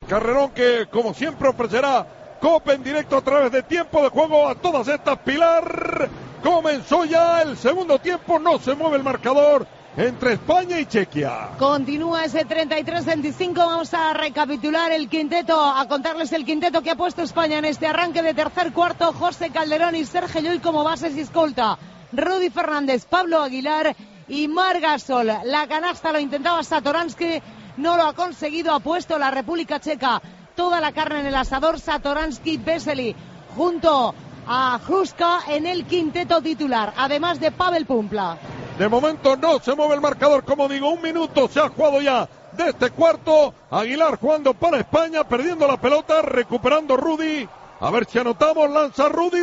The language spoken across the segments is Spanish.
Carrerón que, como siempre, ofrecerá Copa en directo a través de tiempo de juego a todas estas. Pilar, comenzó ya el segundo tiempo, no se mueve el marcador entre España y Chequia. Continúa ese 33-25, vamos a recapitular el quinteto, a contarles el quinteto que ha puesto España en este arranque de tercer cuarto. José Calderón y Sergio Llull como bases y escolta, Rudy Fernández, Pablo Aguilar y Marc Gasol. La canasta lo intentaba Satoransky, no lo ha conseguido, ha puesto la República Checa toda la carne en el asador. Satoransky, Vesely junto a Hruska en el quinteto titular, además de Pavel Pumpla. De momento no se mueve el marcador, como digo, un minuto se ha jugado ya de este cuarto. Aguilar jugando para España, perdiendo la pelota, recuperando Rudy. A ver si anotamos, lanza Rudy,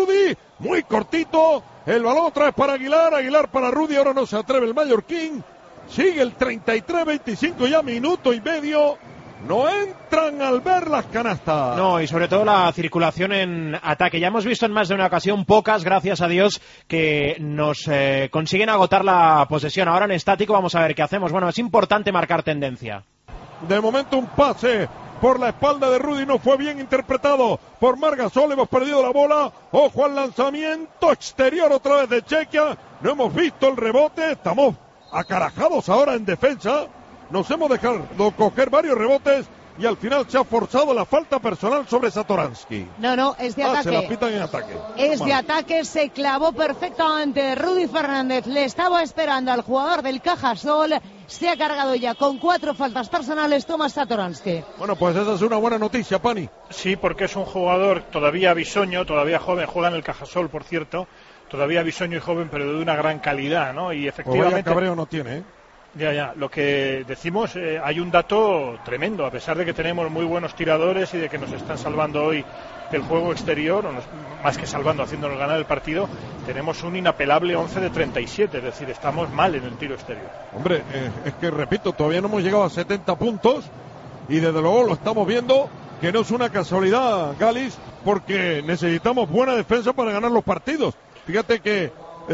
muy cortito. El balón otra vez para Aguilar, Aguilar para Rudy, ahora no se atreve el mallorquín. Sigue el 33-25, ya minuto y medio. No entran al ver las canastas. No, y sobre todo la circulación en ataque. Ya hemos visto en más de una ocasión, pocas, gracias a Dios, que nos consiguen agotar la posesión. Ahora en estático vamos a ver qué hacemos. Bueno, es importante marcar tendencia. De momento un pase por la espalda de Rudy, no fue bien interpretado por Marc Gasol. Hemos perdido la bola. Ojo al lanzamiento exterior otra vez de Chequia. No hemos visto el rebote. Estamos acarajados ahora en defensa. Nos hemos dejado coger varios rebotes y al final se ha forzado la falta personal sobre Satoransky. No, es de ataque. Se la pitan en ataque. Es de ataque, se clavó perfectamente Rudy Fernández. Le estaba esperando al jugador del Cajasol. Se ha cargado ya con 4 faltas personales Tomás Satoransky. Bueno, pues esa es una buena noticia, Pani. Sí, porque es un jugador todavía bisoño, todavía joven, juega en el Cajasol, por cierto. Todavía bisoño y joven, pero de una gran calidad, ¿no? Y efectivamente... Pues vaya cabreo no tiene, ¿eh? Ya, lo que decimos, hay un dato tremendo, a pesar de que tenemos muy buenos tiradores y de que nos están salvando hoy el juego exterior, más que salvando, haciéndonos ganar el partido, tenemos un inapelable 11 de 37, es decir, estamos mal en el tiro exterior. Hombre, es que repito, todavía no hemos llegado a 70 puntos y desde luego lo estamos viendo, que no es una casualidad, Galis, porque necesitamos buena defensa para ganar los partidos. Fíjate que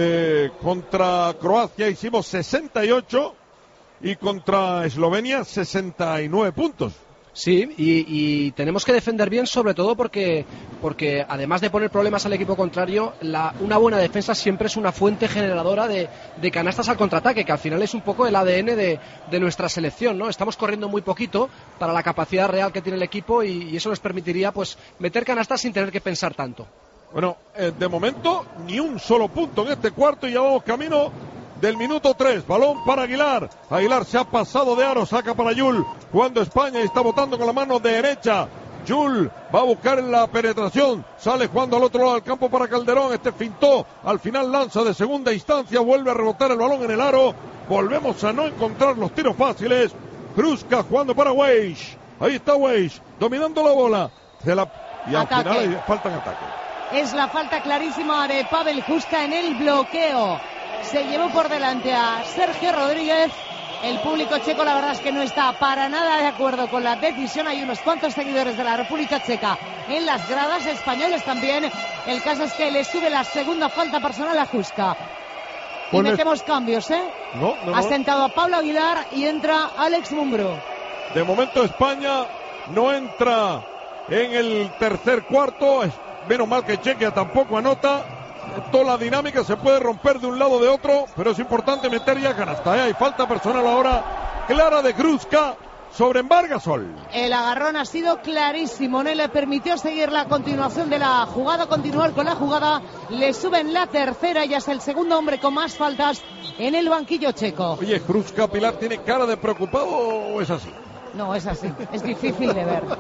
contra Croacia hicimos 68 y contra Eslovenia 69 puntos. Sí, y tenemos que defender bien, sobre todo porque además de poner problemas al equipo contrario, una buena defensa siempre es una fuente generadora de canastas al contraataque, que al final es un poco el ADN de nuestra selección, ¿no? Estamos corriendo muy poquito para la capacidad real que tiene el equipo y eso nos permitiría pues meter canastas sin tener que pensar tanto. Bueno, de momento ni un solo punto en este cuarto y ya vamos camino del minuto 3, balón para Aguilar. Aguilar se ha pasado de aro, saca para Llull, jugando España y está botando con la mano derecha. Llull va a buscar la penetración, sale jugando al otro lado del campo para Calderón, este fintó, al final lanza de segunda instancia, vuelve a rebotar el balón en el aro. Volvemos a no encontrar los tiros fáciles. Hruska jugando para Weiss, ahí está Weiss, dominando la bola. Y al ataque. final falta en ataque. Es la falta clarísima de Pavel Hruska en el bloqueo. Se llevó por delante a Sergio Rodríguez. El público checo, la verdad es que no está para nada de acuerdo con la decisión. Hay unos cuantos seguidores de la República Checa en las gradas, españoles también. El caso es que le sube la segunda falta personal a Hruska. Y metemos cambios, ¿eh? No. Ha sentado a Pablo Aguilar y entra Alex Mumbrú. De momento España no entra en el tercer cuarto. Menos mal que Chequia tampoco anota. Toda la dinámica se puede romper de un lado o de otro, pero es importante meter ya canasta, ¿eh? Hay falta personal ahora clara de Hruska sobre Marc Gasol. El agarrón ha sido clarísimo, no le permitió seguir la continuación de la jugada, continuar con la jugada. Le suben la tercera, ya es el segundo hombre con más faltas en el banquillo checo. Oye, Hruska, Pilar, ¿tiene cara de preocupado o es así? No, es así, es difícil de ver.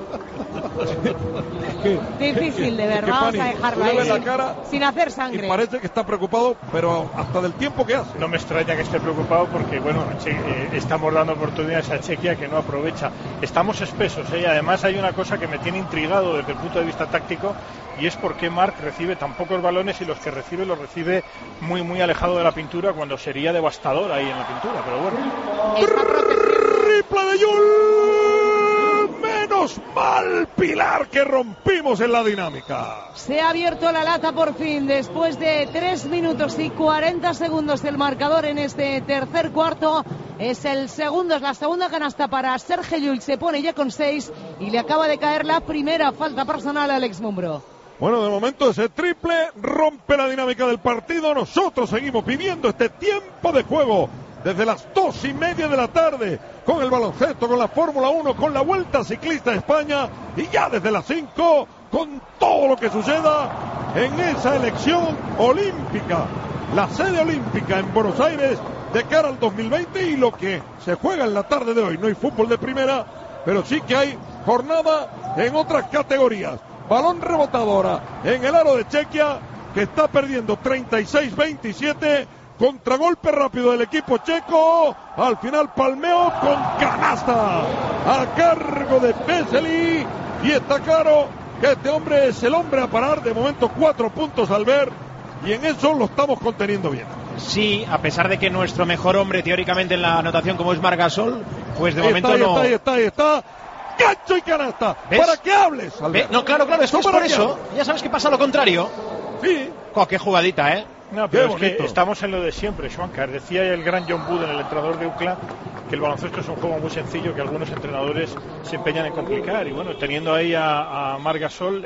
Difícil de ver, vamos a dejarlo ahí la cara sin hacer sangre. Y parece que está preocupado, pero hasta del tiempo que hace. No me extraña que esté preocupado porque, bueno, estamos dando oportunidades a Chequia que no aprovecha. Estamos espesos, ¿eh? Y además hay una cosa que me tiene intrigado desde el punto de vista táctico, y es por qué Marc recibe tan pocos balones y los que recibe los recibe muy, muy alejado de la pintura, cuando sería devastador ahí en la pintura, pero bueno. Triple de Llull, Menos mal, Pilar, que rompimos en la dinámica. Se ha abierto la lata por fin después de 3 minutos y 40 segundos del marcador en este tercer cuarto. Es la segunda canasta para Sergio Llull, se pone ya con 6 y le acaba de caer la primera falta personal a Alex Mumbrú. Bueno, de momento ese triple rompe la dinámica del partido. Nosotros seguimos viviendo este tiempo de juego desde las 2:30 de la tarde, con el baloncesto, con la Fórmula 1, con la Vuelta Ciclista a España, y ya desde las 5 con todo lo que suceda en esa elección olímpica, la sede olímpica en Buenos Aires de cara al 2020 y lo que se juega en la tarde de hoy. No hay fútbol de primera, pero sí que hay jornada en otras categorías. Balón rebotadora en el aro de Chequia, que está perdiendo 36-27. Contragolpe rápido del equipo checo. Al final palmeo con canasta a cargo de Vesely. Y está claro que este hombre es el hombre a parar. De momento 4 puntos al ver. Y en eso lo estamos conteniendo bien. Sí, a pesar de que nuestro mejor hombre teóricamente en la anotación como es Marc Gasol, pues de momento no... Ahí está. Gancho y canasta. ¿Ves? Para que hables, Albert. No, claro, es que es por eso. Ya sabes que pasa lo contrario. Sí. Qué jugadita, ¿eh? No, pero es que estamos en lo de siempre, Schwankar. Decía el gran John Wooden, el entrenador de UCLA, que el baloncesto es un juego muy sencillo que algunos entrenadores se empeñan en complicar. Y bueno, teniendo ahí a Marc Gasol,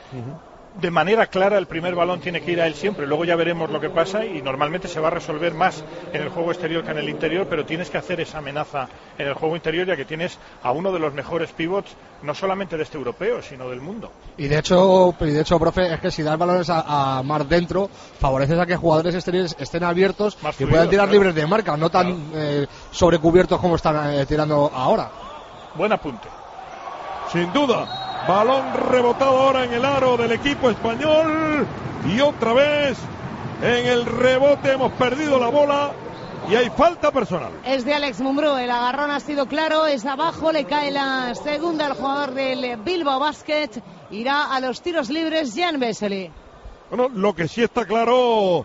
de manera clara el primer balón tiene que ir a él siempre. Luego ya veremos lo que pasa y normalmente se va a resolver más en el juego exterior que en el interior, pero tienes que hacer esa amenaza en el juego interior, ya que tienes a uno de los mejores pivots, no solamente de este europeo, sino del mundo. Y de hecho, profe, es que si das balones a mar dentro, favoreces a que jugadores exteriores estén abiertos y puedan tirar libres de marca, no tan sobrecubiertos como están tirando ahora. Buen apunte. Sin duda. Balón rebotado ahora en el aro del equipo español. Y otra vez en el rebote hemos perdido la bola. Y hay falta personal. Es de Alex Mumbrú, el agarrón ha sido claro, es abajo, le cae la segunda al jugador del Bilbao Basket. Irá a los tiros libres Jan Vesely. Bueno, lo que sí está claro,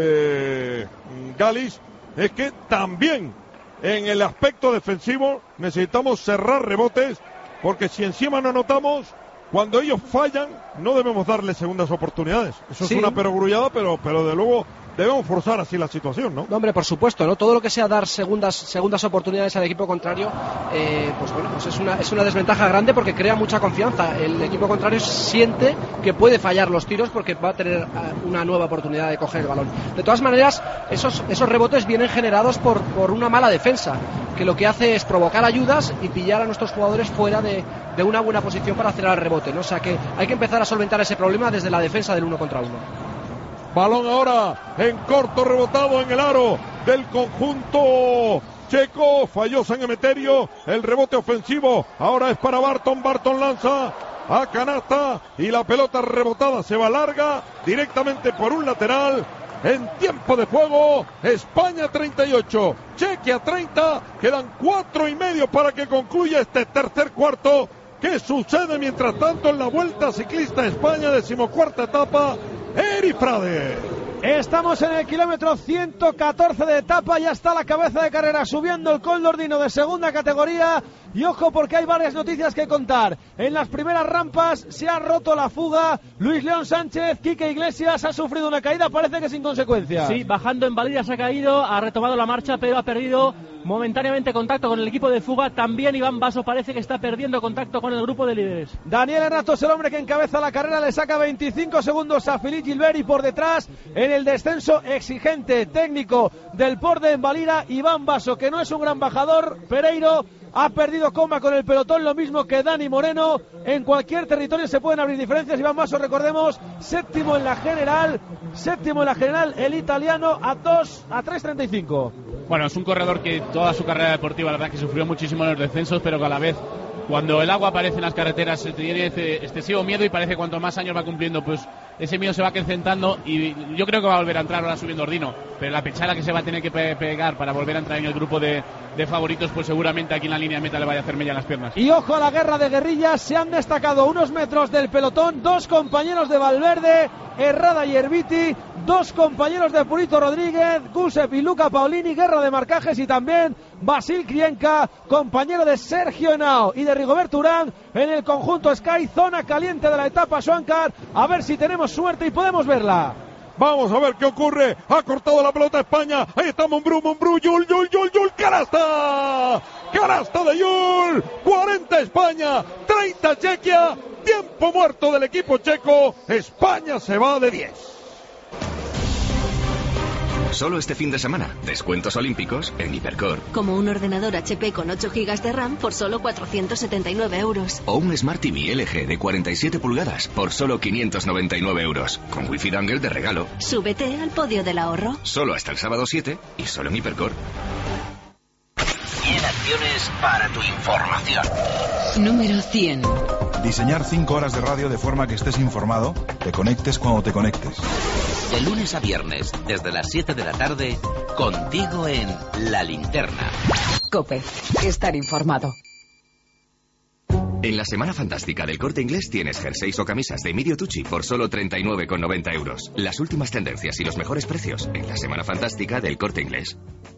Galis, es que también en el aspecto defensivo necesitamos cerrar rebotes, porque si encima no anotamos, cuando ellos fallan, no debemos darles segundas oportunidades. Eso sí. Es una perogrullada, pero de luego debemos forzar así la situación, ¿no? No, hombre, por supuesto, ¿no? Todo lo que sea dar segundas oportunidades al equipo contrario, pues es una desventaja grande porque crea mucha confianza. El equipo contrario siente que puede fallar los tiros porque va a tener una nueva oportunidad de coger el balón. De todas maneras, esos rebotes vienen generados por una mala defensa, que lo que hace es provocar ayudas y pillar a nuestros jugadores fuera de una buena posición para hacer el rebote, ¿no? O sea que hay que empezar a solventar ese problema desde la defensa del 1 contra 1. Balón ahora en corto, rebotado en el aro del conjunto checo. Falló San Emeterio. El rebote ofensivo ahora es para Barton. Barton lanza a canasta y la pelota rebotada se va larga directamente por un lateral. En tiempo de juego, España 38, Chequia 30. Quedan 4:30 para que concluya este tercer cuarto. ¿Qué sucede mientras tanto en la Vuelta Ciclista a España, 14ª etapa? Eri Frade. Estamos en el kilómetro 114 de etapa, ya está la cabeza de carrera subiendo el Coldordino de segunda categoría. Y ojo porque hay varias noticias que contar. En las primeras rampas se ha roto la fuga. Luis León Sánchez, Quique Iglesias ha sufrido una caída, parece que sin consecuencias. Sí, bajando en Valira se ha caído, ha retomado la marcha, pero ha perdido momentáneamente contacto con el equipo de fuga. También Iván Basso parece que está perdiendo contacto con el grupo de líderes. Daniel Hernato es el hombre que encabeza la carrera, le saca 25 segundos a Philippe Gilbert y por detrás en el descenso exigente técnico del Port de Valira, Iván Basso, que no es un gran bajador. Pereiro ha perdido coma con el pelotón, lo mismo que Dani Moreno. En cualquier territorio se pueden abrir diferencias. Iván Basso, recordemos, séptimo en la general, el italiano a 3:35. Bueno, es un corredor que toda su carrera deportiva, la verdad, que sufrió muchísimo en los descensos, pero que a la vez, cuando el agua aparece en las carreteras, se tiene excesivo miedo y parece que cuanto más años va cumpliendo, pues ese miedo se va acrecentando y yo creo que va a volver a entrar ahora subiendo Ordino, pero la pechada que se va a tener que pegar para volver a entrar en el grupo de favoritos, pues seguramente aquí en la línea de meta le vaya a hacer mella en las piernas. Y ojo a la guerra de guerrillas, se han destacado unos metros del pelotón, 2 compañeros de Valverde, Herrada y Herbiti, 2 compañeros de Purito Rodríguez, Gusev y Luca Paolini, guerra de marcajes, y también Basil Krienka, compañero de Sergio Henao y de Rigoberto Urán en el conjunto Sky, zona caliente de la etapa Schwankar, a ver si tenemos suerte y podemos verla. Vamos a ver qué ocurre. Ha cortado la pelota España. Ahí está Mumbrú, Yul, canasta. Canasta de Yul. 40 España, 30 Chequia. Tiempo muerto del equipo checo. España se va de 10. Solo este fin de semana, descuentos olímpicos en Hipercor. Como un ordenador HP con 8 GB de RAM por solo 479 euros. O un Smart TV LG de 47 pulgadas por solo 599 euros. Con Wi-Fi Dangle de regalo. Súbete al podio del ahorro. Solo hasta el sábado 7 y solo en Hipercor. 100 acciones para tu información. Número 100. Diseñar 5 horas de radio de forma que estés informado, te conectes cuando te conectes. De lunes a viernes, desde las 7 de la tarde, contigo en La Linterna. COPE. Estar informado. En la Semana Fantástica del Corte Inglés tienes jerseys o camisas de Emilio Tucci por solo 39,90 euros. Las últimas tendencias y los mejores precios en la Semana Fantástica del Corte Inglés.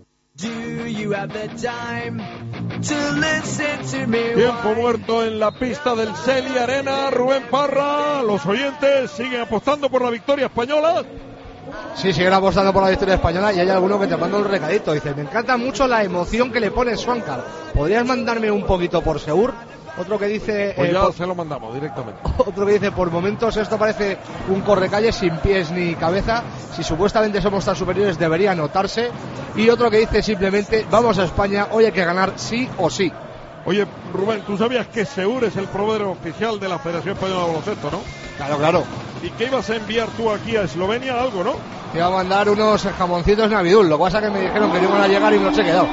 Tiempo muerto en la pista del Celi Arena. Rubén Parra, los oyentes siguen apostando por la victoria española. Sí, siguen apostando por la victoria española y hay alguno que te manda un recadito. Dice, me encanta mucho la emoción que le pone Schwankar. ¿Podrías mandarme un poquito por Seur? Otro que dice... Pues ya se lo mandamos directamente. Otro que dice, por momentos esto parece un correcalles sin pies ni cabeza. Si supuestamente somos tan superiores debería notarse. Y otro que dice simplemente, vamos a España, hoy hay que ganar sí o sí. Oye, Rubén, ¿tú sabías que Seur es el proveedor oficial de la Federación Española de Baloncesto, no? Claro. ¿Y qué ibas a enviar tú aquí a Eslovenia? Algo, ¿no? Te iba a mandar unos jamoncitos Navidul. Lo que pasa es que me dijeron que no iban a llegar y no se he quedado.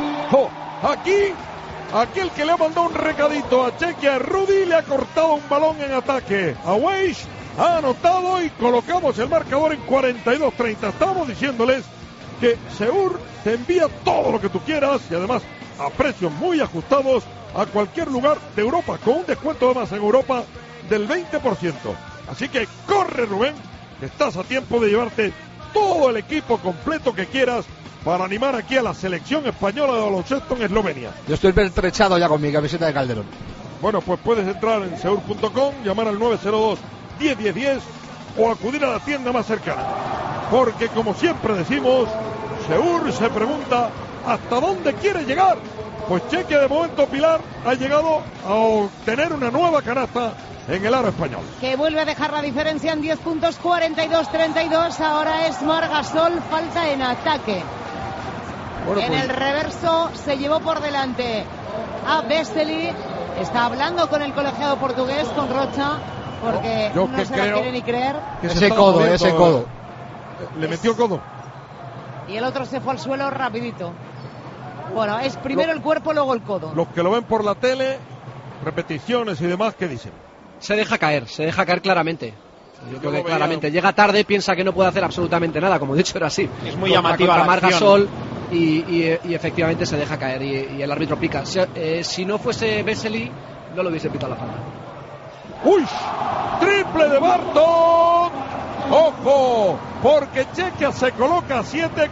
Aquí, aquel que le ha mandado un recadito a Chequia, Rudy, le ha cortado un balón en ataque. A Weiss ha anotado y colocamos el marcador en 42-30. Estamos diciéndoles que Seur te envía todo lo que tú quieras y además a precios muy ajustados a cualquier lugar de Europa, con un descuento además en Europa del 20%. Así que corre, Rubén, que estás a tiempo de llevarte todo el equipo completo que quieras para animar aquí a la selección española de baloncesto en Eslovenia. Yo estoy pertrechado ya con mi camiseta de Calderón. Bueno, pues puedes entrar en seur.com, llamar al 902-1010-10 o acudir a la tienda más cercana. Porque como siempre decimos, Seur se pregunta ¿hasta dónde quiere llegar? Pues Chequia de momento, Pilar, ha llegado a obtener una nueva canasta en el aro español. Que vuelve a dejar la diferencia en 10 puntos, 42-32. Ahora es Margasol, falta en ataque. Bueno, en el reverso se llevó por delante a Vesely. Está hablando con el colegiado portugués, con Rocha, porque no se la quiere ni creer. Ese codo. Le metió codo. Y el otro se fue al suelo rapidito. Bueno, es primero el cuerpo, luego el codo. Los que lo ven por la tele, repeticiones y demás, ¿qué dicen? Se deja caer claramente. Yo creo que claramente llega tarde, piensa que no puede hacer absolutamente nada, como he dicho, era así. Es muy llamativa la Margasol y efectivamente se deja caer y el árbitro pica. Si no fuese Vesely, no lo hubiese pitado la falta. ¡Uy! ¡Triple de Barton! ¡Ojo! Porque Chequia se coloca a 7,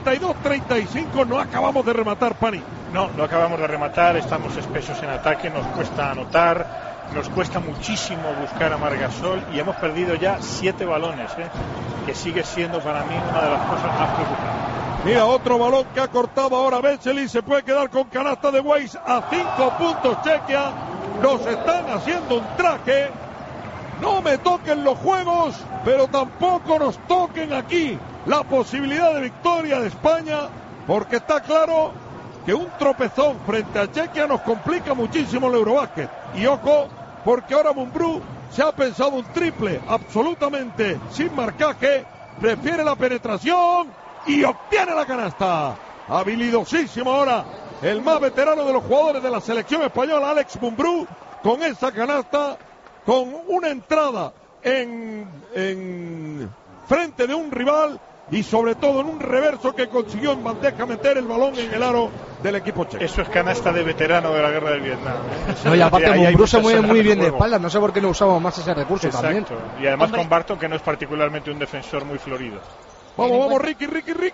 42-35. No acabamos de rematar, Pani. No acabamos de rematar, estamos espesos en ataque, nos cuesta anotar, nos cuesta muchísimo buscar a Margasol y hemos perdido ya 7 balones, que sigue siendo para mí una de las cosas más preocupantes. Mira, otro balón que ha cortado ahora Vesely, se puede quedar con canasta de Weiss a 5 puntos Chequia. Nos están haciendo un traje. No me toquen los juegos, pero tampoco nos toquen aquí la posibilidad de victoria de España, porque está claro que un tropezón frente a Chequia nos complica muchísimo el Eurobásquet. Y ojo, porque ahora Mumbrú se ha pensado un triple absolutamente sin marcaje, prefiere la penetración y obtiene la canasta. Habilidosísimo ahora el más veterano de los jugadores de la selección española, Alex Mumbrú, con esa canasta, con una entrada en frente de un rival y sobre todo en un reverso que consiguió en bandeja meter el balón en el aro del equipo checo. Eso es canasta de veterano de la guerra del Vietnam. No, y aparte Mumbrú se mueve muy bien de espaldas, no sé por qué no usamos más ese recurso. Exacto. También. Y además con Barton, que no es particularmente un defensor muy florido. Vamos, Ricky. Triple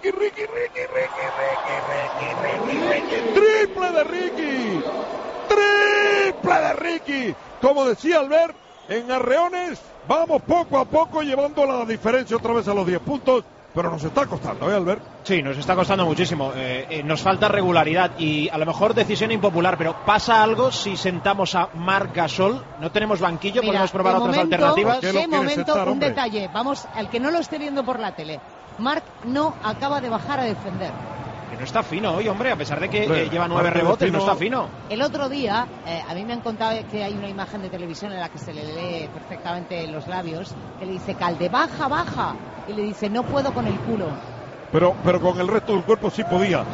de Ricky. Triple de Ricky. Como decía Albert, en Arreones vamos poco a poco llevando la diferencia otra vez a los 10 puntos. Pero nos está costando, Albert. Sí, nos está costando muchísimo. Nos falta regularidad y a lo mejor decisión impopular, pero ¿pasa algo si sentamos a Marc Gasol? ¿No tenemos banquillo? Mira, ¿podemos probar otras alternativas? De momento, un detalle. Vamos, al que no lo esté viendo por la tele. Marc no acaba de bajar a defender. Que no está fino hoy, hombre, a pesar de que lleva 9 rebotes, no está fino. El otro día, a mí me han contado que hay una imagen de televisión en la que se le lee perfectamente los labios, que le dice, Calde, baja, y le dice, no puedo con el culo. Pero con el resto del cuerpo sí podía.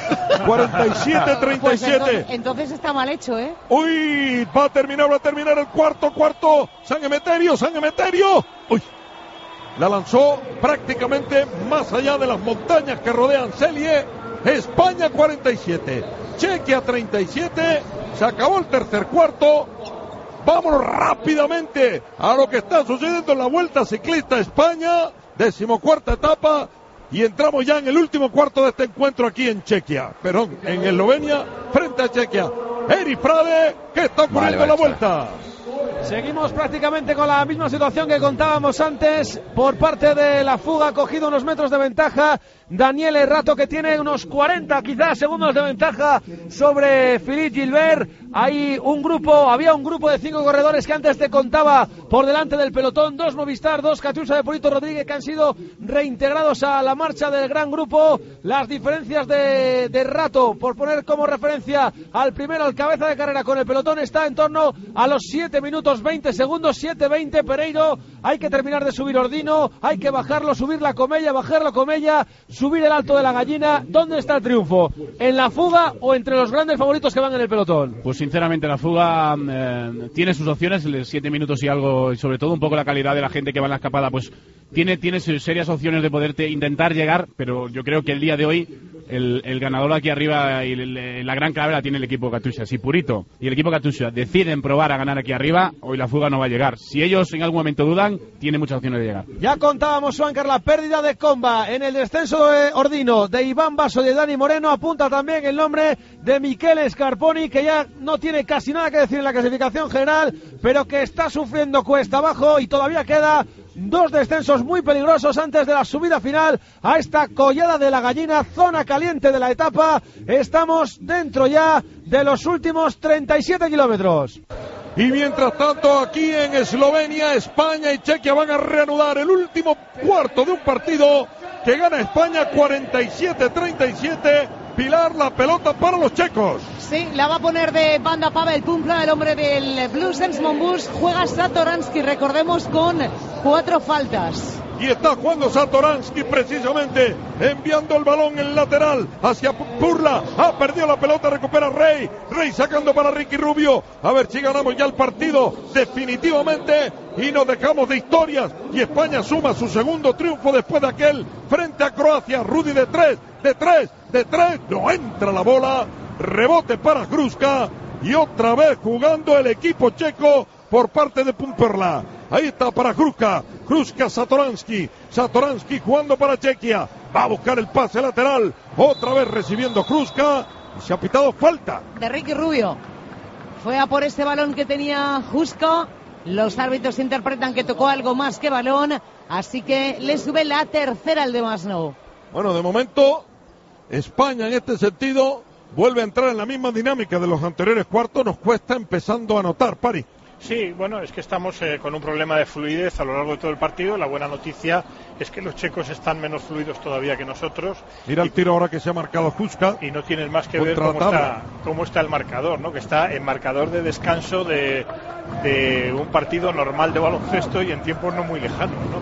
47-37. Pues entonces está mal hecho, ¿eh? Uy, va a terminar el cuarto. San Emeterio. Uy. La lanzó prácticamente más allá de las montañas que rodean Celje. España 47, Chequia 37. Se acabó el tercer cuarto. Vámonos rápidamente a lo que está sucediendo en la Vuelta Ciclista España, 14ª etapa. Y entramos ya en el último cuarto de este encuentro aquí en en Eslovenia, frente a Chequia. Eri Frade, ¿qué está ocurriendo en la Vuelta? Seguimos prácticamente con la misma situación que contábamos antes. Por parte de la fuga ha cogido unos metros de ventaja Daniel Errato, que tiene unos 40 quizás segundos de ventaja sobre Philippe Gilbert. Había un grupo de 5 corredores que antes te contaba por delante del pelotón, 2 Movistar, 2 Catiusa de Polito Rodríguez, que han sido reintegrados a la marcha del gran grupo. Las diferencias de Errato, por poner como referencia al primero, al cabeza de carrera con el pelotón, está en torno a los 7 minutos 20 segundos, 7:20. Pereiro, hay que terminar de subir Ordino, hay que bajarlo, subir la Comella, bajarlo Comella, subir el Alto de la Gallina. ¿Dónde está el triunfo? ¿En la fuga o entre los grandes favoritos que van en el pelotón? Pues sinceramente la fuga tiene sus opciones, 7 minutos y algo, y sobre todo un poco la calidad de la gente que va en la escapada, pues tiene serias opciones de poderte intentar llegar, pero yo creo que el día de hoy el ganador aquí arriba y la gran clave la tiene el equipo Katusha. Si Purito y el equipo Katusha deciden probar a ganar aquí arriba, hoy la fuga no va a llegar. Si ellos en algún momento dudan, tiene muchas opciones de llegar. Ya contábamos, Juancar, la pérdida de Comba en el descenso de Ordino, de Iván Basso y de Dani Moreno. Apunta también el nombre de Michele Scarponi, que ya no tiene casi nada que decir en la clasificación general, pero que está sufriendo cuesta abajo y todavía queda 2 descensos muy peligrosos antes de la subida final a esta Collada de la Gallina, zona caliente de la etapa. Estamos dentro ya de los últimos 37 kilómetros. Y mientras tanto, aquí en Eslovenia, España y Chequia van a reanudar el último cuarto de un partido que gana España 47-37. Pilar, la pelota para los checos. Sí, la va a poner de banda Pavel Pumpla, el hombre del Bluesens Monbus. Juega Satoransky, recordemos, con 4 faltas. Y está jugando Satoransky precisamente, enviando el balón en lateral hacia Purla. Ha perdido la pelota, recupera Rey. Rey sacando para Ricky Rubio. A ver si ganamos ya el partido definitivamente y nos dejamos de historias. Y España suma su segundo triunfo después de aquel frente a Croacia. Rudy de 3. No entra la bola. Rebote para Hruska. Y otra vez jugando el equipo checo por parte de Pumperla. Ahí está para Hruska Satoransky jugando para Chequia. Va a buscar el pase lateral. Otra vez recibiendo Hruska. Y se ha pitado falta de Ricky Rubio. Fue a por ese balón que tenía Hruska. Los árbitros interpretan que tocó algo más que balón. Así que le sube la tercera al de Masnou. Bueno, de momento España en este sentido vuelve a entrar en la misma dinámica de los anteriores cuartos. Nos cuesta empezando a anotar, Pari. Sí, bueno, es que estamos con un problema de fluidez a lo largo de todo el partido. La buena noticia es que los checos están menos fluidos todavía que nosotros. Mira el tiro ahora que se ha marcado Hruska. Y no tienes más que ver cómo está el marcador, ¿no? Que está en marcador de descanso de un partido normal de baloncesto y en tiempos no muy lejanos, ¿no?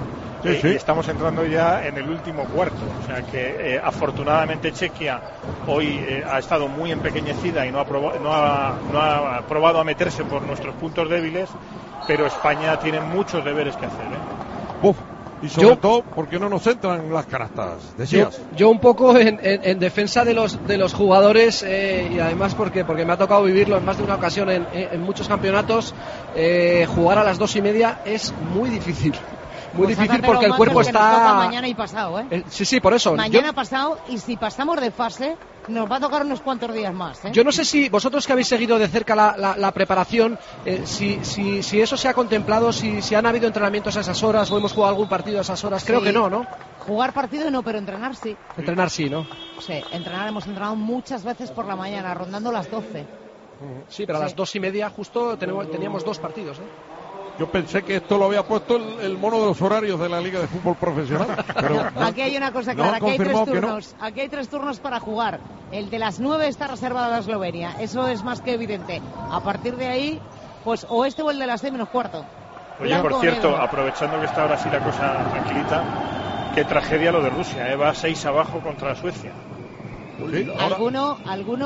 Y estamos entrando ya en el último cuarto, o sea que afortunadamente Chequia hoy ha estado muy empequeñecida y no ha probado a meterse por nuestros puntos débiles, pero España tiene muchos deberes que hacer. Y sobre todo porque no nos entran las canastas, decías. Yo un poco en defensa de los jugadores, y además porque me ha tocado vivirlo en más de una ocasión en muchos campeonatos, jugar a las 2:30 es muy difícil. Muy difícil porque el cuerpo está... mañana y pasado, Sí, por eso. Mañana pasado, y si pasamos de fase, nos va a tocar unos cuantos días más. Yo no sé si vosotros que habéis seguido de cerca la preparación, si eso se ha contemplado, si han habido entrenamientos a esas horas o hemos jugado algún partido a esas horas. Creo que no. Jugar partido no, pero entrenar sí. Entrenar sí, ¿no? Sí, hemos entrenado muchas veces por la mañana, rondando las 12. Sí, pero a las 2:30 justo teníamos 2 partidos, Yo pensé que esto lo había puesto el mono de los horarios de la Liga de Fútbol Profesional. Pero aquí hay una cosa clara, aquí hay 3 turnos. Aquí hay 3 turnos para jugar. El de las 9 está reservado a Eslovenia. Eso es más que evidente. A partir de ahí, pues o este o el de las 6 menos cuarto. Oye, por cierto, aprovechando que está ahora sí la cosa tranquilita, qué tragedia lo de Rusia, va 6 abajo contra Suecia. Sí, alguno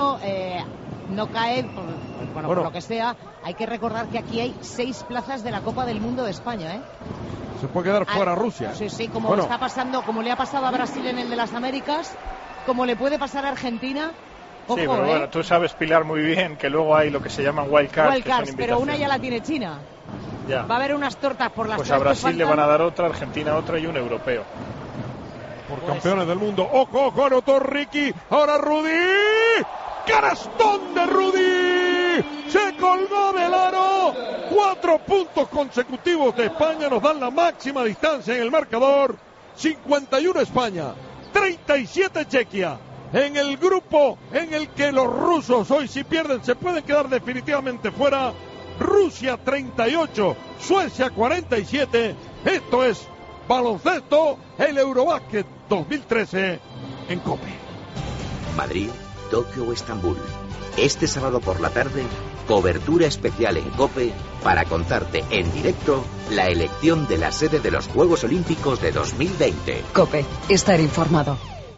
no cae por lo que sea. Hay que recordar que aquí hay 6 plazas de la Copa del Mundo de España, Se puede quedar fuera Rusia. Sí, como está pasando, como le ha pasado a Brasil en el de las Américas, como le puede pasar a Argentina. Ojo, sí, pero bueno, tú sabes, Pilar, muy bien que luego hay lo que se llaman wildcards, pero una ya la tiene China. Ya. Va a haber unas tortas por las pues a Brasil le van a dar otra, a Argentina otra y un europeo. Por campeones del mundo. Ojo, anotó Ricky. Ahora Rudy. ¡Canastón de Rudy! Se colgó del aro. 4 puntos consecutivos de España nos dan la máxima distancia en el marcador. 51 España, 37 Chequia. En el grupo en el que los rusos hoy si pierden se pueden quedar definitivamente fuera. Rusia 38, Suecia 47. Esto es baloncesto, el Eurobásquet 2013 en COPE. Madrid, Tokio o Estambul. Este sábado por la tarde, cobertura especial en COPE para contarte en directo la elección de la sede de los Juegos Olímpicos de 2020. COPE, estar informado.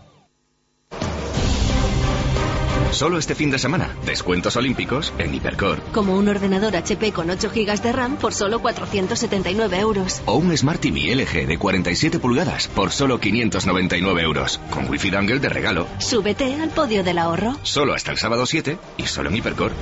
Solo este fin de semana, descuentos olímpicos en Hipercor. Como un ordenador HP con 8 GB de RAM por solo 479 euros. O un Smart TV LG de 47 pulgadas por solo 599 euros. Con Wi-Fi Dangle de regalo. Súbete al podio del ahorro. Solo hasta el sábado 7 y solo en Hipercor.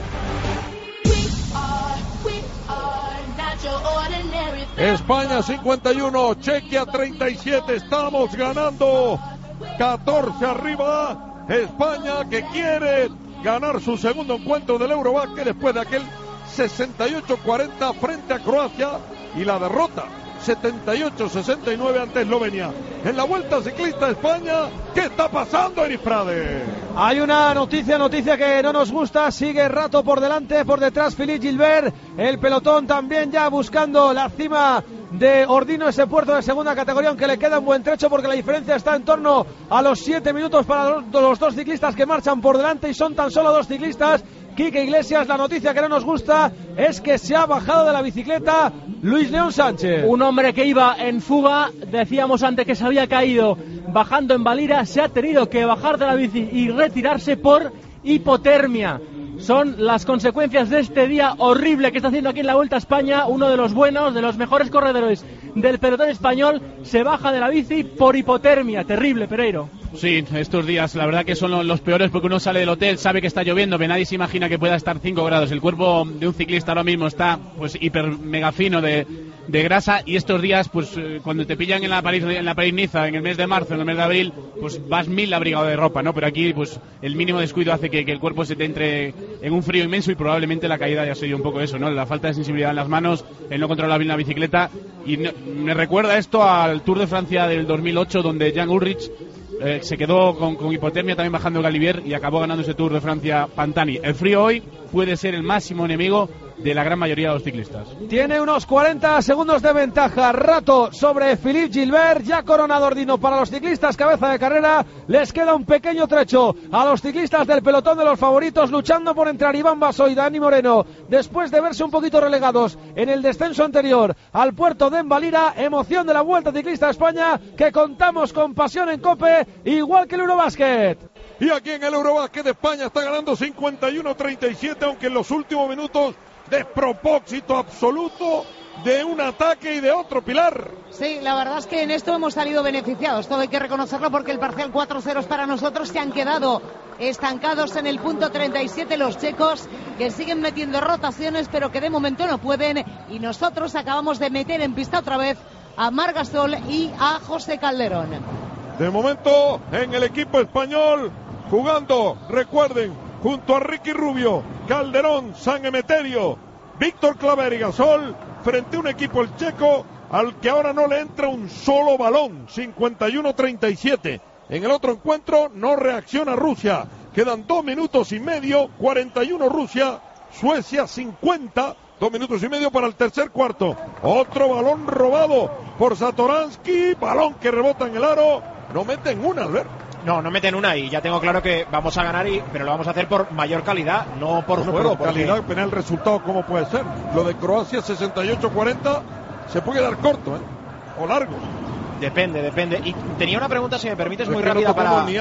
España 51, Chequia 37. Estamos ganando 14 arriba. España que quiere ganar su segundo encuentro del Eurobásquet después de aquel 68-40 frente a Croacia y la derrota 78-69 ante Eslovenia. En la Vuelta Ciclista de España, ¿qué está pasando, Eris Prade? Hay una noticia que no nos gusta. Sigue Rato por delante, por detrás Philippe Gilbert. El pelotón también ya buscando la cima de Ordino, ese puerto de segunda categoría, aunque le queda un buen trecho porque la diferencia está en torno a los 7 minutos para los 2 ciclistas que marchan por delante, y son tan solo 2 ciclistas. Quique Iglesias, la noticia que no nos gusta es que se ha bajado de la bicicleta Luis León Sánchez. Un hombre que iba en fuga, decíamos antes que se había caído bajando en Valira, se ha tenido que bajar de la bici y retirarse por hipotermia. Son las consecuencias de este día horrible que está haciendo aquí en la Vuelta a España. Uno de los buenos, de los mejores corredores del pelotón español, se baja de la bici por hipotermia. Terrible, Pereiro. Sí, estos días la verdad que son los peores, porque uno sale del hotel, sabe que está lloviendo, que nadie se imagina que pueda estar 5 grados. El cuerpo de un ciclista ahora mismo está pues hiper mega fino de grasa, y estos días pues cuando te pillan en la París-Niza en el mes de marzo, en el mes de abril, pues vas 1000 abrigado de ropa, ¿no? Pero aquí pues el mínimo descuido hace que el cuerpo se te entre en un frío inmenso, y probablemente la caída haya sido un poco eso, ¿no? La falta de sensibilidad en las manos, el no controlar bien la bicicleta, y me recuerda esto al Tour de Francia del 2008, donde Jan Ullrich se quedó con hipotermia también bajando el Galibier y acabó ganando ese Tour de Francia Pantani. El frío hoy puede ser el máximo enemigo de la gran mayoría de los ciclistas. Tiene unos 40 segundos de ventaja Rato sobre Philippe Gilbert, ya coronado Ordino para los ciclistas cabeza de carrera. Les queda un pequeño trecho a los ciclistas del pelotón de los favoritos, luchando por entrar Iván Basso y Dani Moreno, después de verse un poquito relegados en el descenso anterior al puerto de Envalira. Emoción de la Vuelta Ciclista a España, que contamos con pasión en COPE, igual que el Eurobasket. Y aquí en el Eurobasket de España está ganando 51-37, aunque en los últimos minutos despropósito absoluto de un ataque y de otro, Pilar. Sí, la verdad es que en esto hemos salido beneficiados, todo hay que reconocerlo, porque el parcial 4-0 para nosotros. Se han quedado estancados en el punto 37 los checos, que siguen metiendo rotaciones pero que de momento no pueden, y nosotros acabamos de meter en pista otra vez a Marc Gasol y a José Calderón. De momento en el equipo español jugando, recuerden, junto a Ricky Rubio, Calderón, San Emeterio, Víctor Claver y Gasol, frente a un equipo el checo al que ahora no le entra un solo balón. 51-37. En el otro encuentro no reacciona Rusia. Quedan 2 minutos y medio, 41 Rusia, Suecia 50, 2 minutos y medio para el tercer cuarto. Otro balón robado por Satoransky, balón que rebota en el aro. No meten una, Albert. No meten una, y ya tengo claro que vamos a ganar, pero lo vamos a hacer por mayor calidad, no por juego. Por calidad, pero el resultado, ¿cómo puede ser? Lo de Croacia 68-40 se puede dar corto, o largo. Depende. Y tenía una pregunta, si me permites, muy rápida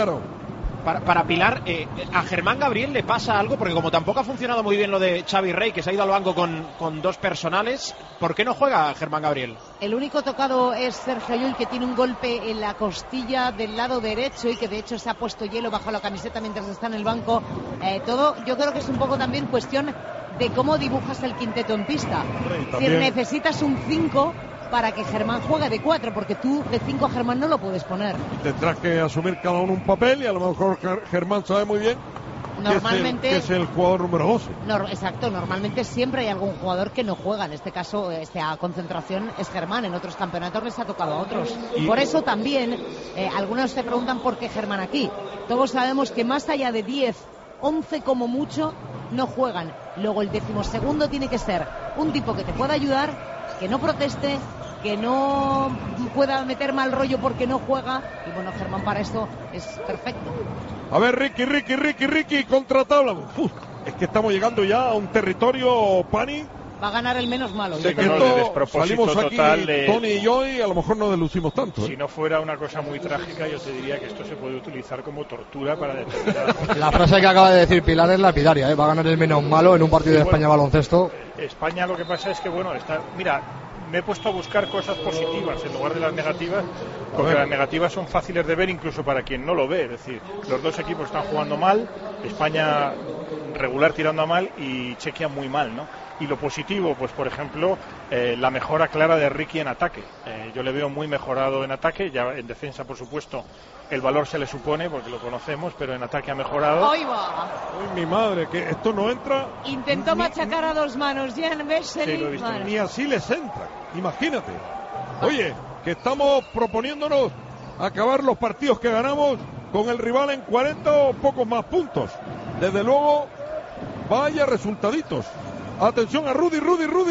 para Pilar. ¿A Germán Gabriel le pasa algo? Porque como tampoco ha funcionado muy bien lo de Xavi Rey, que se ha ido al banco con 2 personales, ¿por qué no juega Germán Gabriel? El único tocado es Sergio Llull, que tiene un golpe en la costilla del lado derecho y que de hecho se ha puesto hielo bajo la camiseta mientras está en el banco. Todo yo creo que es un poco también cuestión de cómo dibujas el quinteto en pista. Si necesitas un 5 para que Germán juegue de 4, porque tú de 5 a Germán no lo puedes poner. Tendrás que asumir cada uno un papel, y a lo mejor Germán sabe muy bien normalmente que es el jugador número 12. Exacto, normalmente siempre hay algún jugador que no juega. En este caso, esta concentración es Germán. En otros campeonatos les ha tocado a otros. Por eso también algunos se preguntan por qué Germán aquí. Todos sabemos que más allá de 10, 11 como mucho, no juegan. Luego el 12º tiene que ser un tipo que te pueda ayudar, que no proteste, que no pueda meter mal rollo porque no juega. Y bueno, Germán para esto es perfecto. A ver, Ricky, contra tabla. Es que estamos llegando ya a un territorio, Pani. Va a ganar el menos malo. Sí, que esto salimos aquí, Tony y yo, y a lo mejor no delucimos tanto. Si no fuera una cosa muy trágica, yo te diría que esto se puede utilizar como tortura para determinar. La frase que acaba de decir Pilar es lapidaria, Va a ganar el menos malo en un partido de España baloncesto. España, lo que pasa es que, mira, me he puesto a buscar cosas positivas en lugar de las negativas, porque las negativas son fáciles de ver incluso para quien no lo ve. Es decir, los dos equipos están jugando mal, España regular tirando a mal y Chequia muy mal, ¿no? Y lo positivo, pues por ejemplo, la mejora clara de Ricky en ataque. Yo le veo muy mejorado en ataque, ya en defensa, por supuesto, el valor se le supone porque lo conocemos, pero en ataque ha mejorado. ¡Ahí va! ¡Uy, mi madre! Que esto no entra. Intentó machacar a 2 manos, Jan Vesely. Sí, ni así les entra, imagínate. Oye, que estamos proponiéndonos acabar los partidos que ganamos con el rival en 40 o pocos más puntos. Desde luego, vaya resultaditos. Atención a Rudy.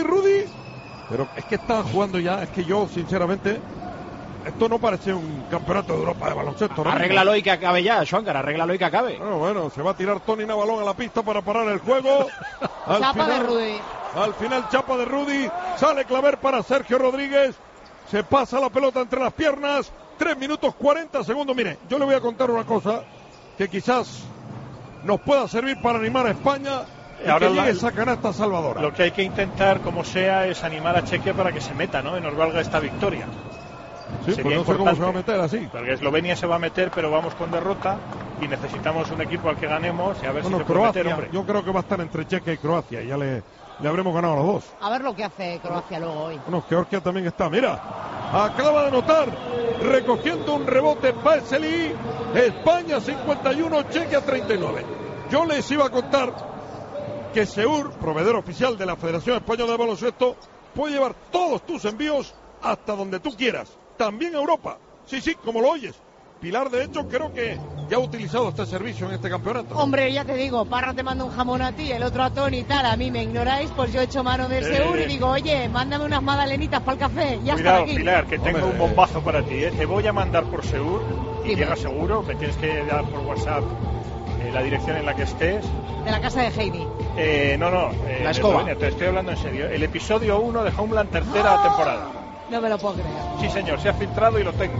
Pero es que están jugando ya, es que yo, sinceramente, esto no parece un campeonato de Europa de baloncesto, ¿no? Arréglalo y que acabe ya, Schwankar, arréglalo y que acabe. Bueno, se va a tirar Tony Navalón a la pista para parar el juego. Al final, chapa de Rudy. Sale Claver para Sergio Rodríguez. Se pasa la pelota entre las piernas. 3 minutos 40 segundos. Mire, yo le voy a contar una cosa que quizás nos pueda servir para animar a España. Ahora llegue esa canasta salvadora. Lo que hay que intentar, como sea, es animar a Chequia para que se meta, ¿no? Y nos valga esta victoria. Sí, pues no sé cómo se va a meter así. Porque Eslovenia se va a meter, pero vamos con derrota y necesitamos un equipo al que ganemos y a ver si se puede meter, hombre. Yo creo que va a estar entre Chequia y Croacia y ya le habremos ganado a los dos. A ver lo que hace Croacia luego hoy. Bueno, Georgia también está, mira, acaba de anotar, recogiendo un rebote Vesely. España 51, Chequia 39. Yo les iba a contar que Seur, proveedor oficial de la Federación Española de Baloncesto, puede llevar todos tus envíos hasta donde tú quieras, también a Europa. Sí, como lo oyes. Pilar, de hecho, creo que ya ha utilizado este servicio en este campeonato. Hombre, ya te digo, Parra te manda un jamón a ti, el otro a Tony y tal, a mí me ignoráis, pues yo he hecho mano de Seur y digo, oye, mándame unas magdalenitas para el café, ya está aquí. Pilar, que tengo un bombazo para ti, Te voy a mandar por Seur y llega seguro, me tienes que dar por WhatsApp la dirección en la que estés. De la casa de Heidi. La escoba. Te estoy hablando en serio. El episodio 1 de Homeland, tercera temporada. No me lo puedo creer. Sí, señor, se ha filtrado y lo tengo.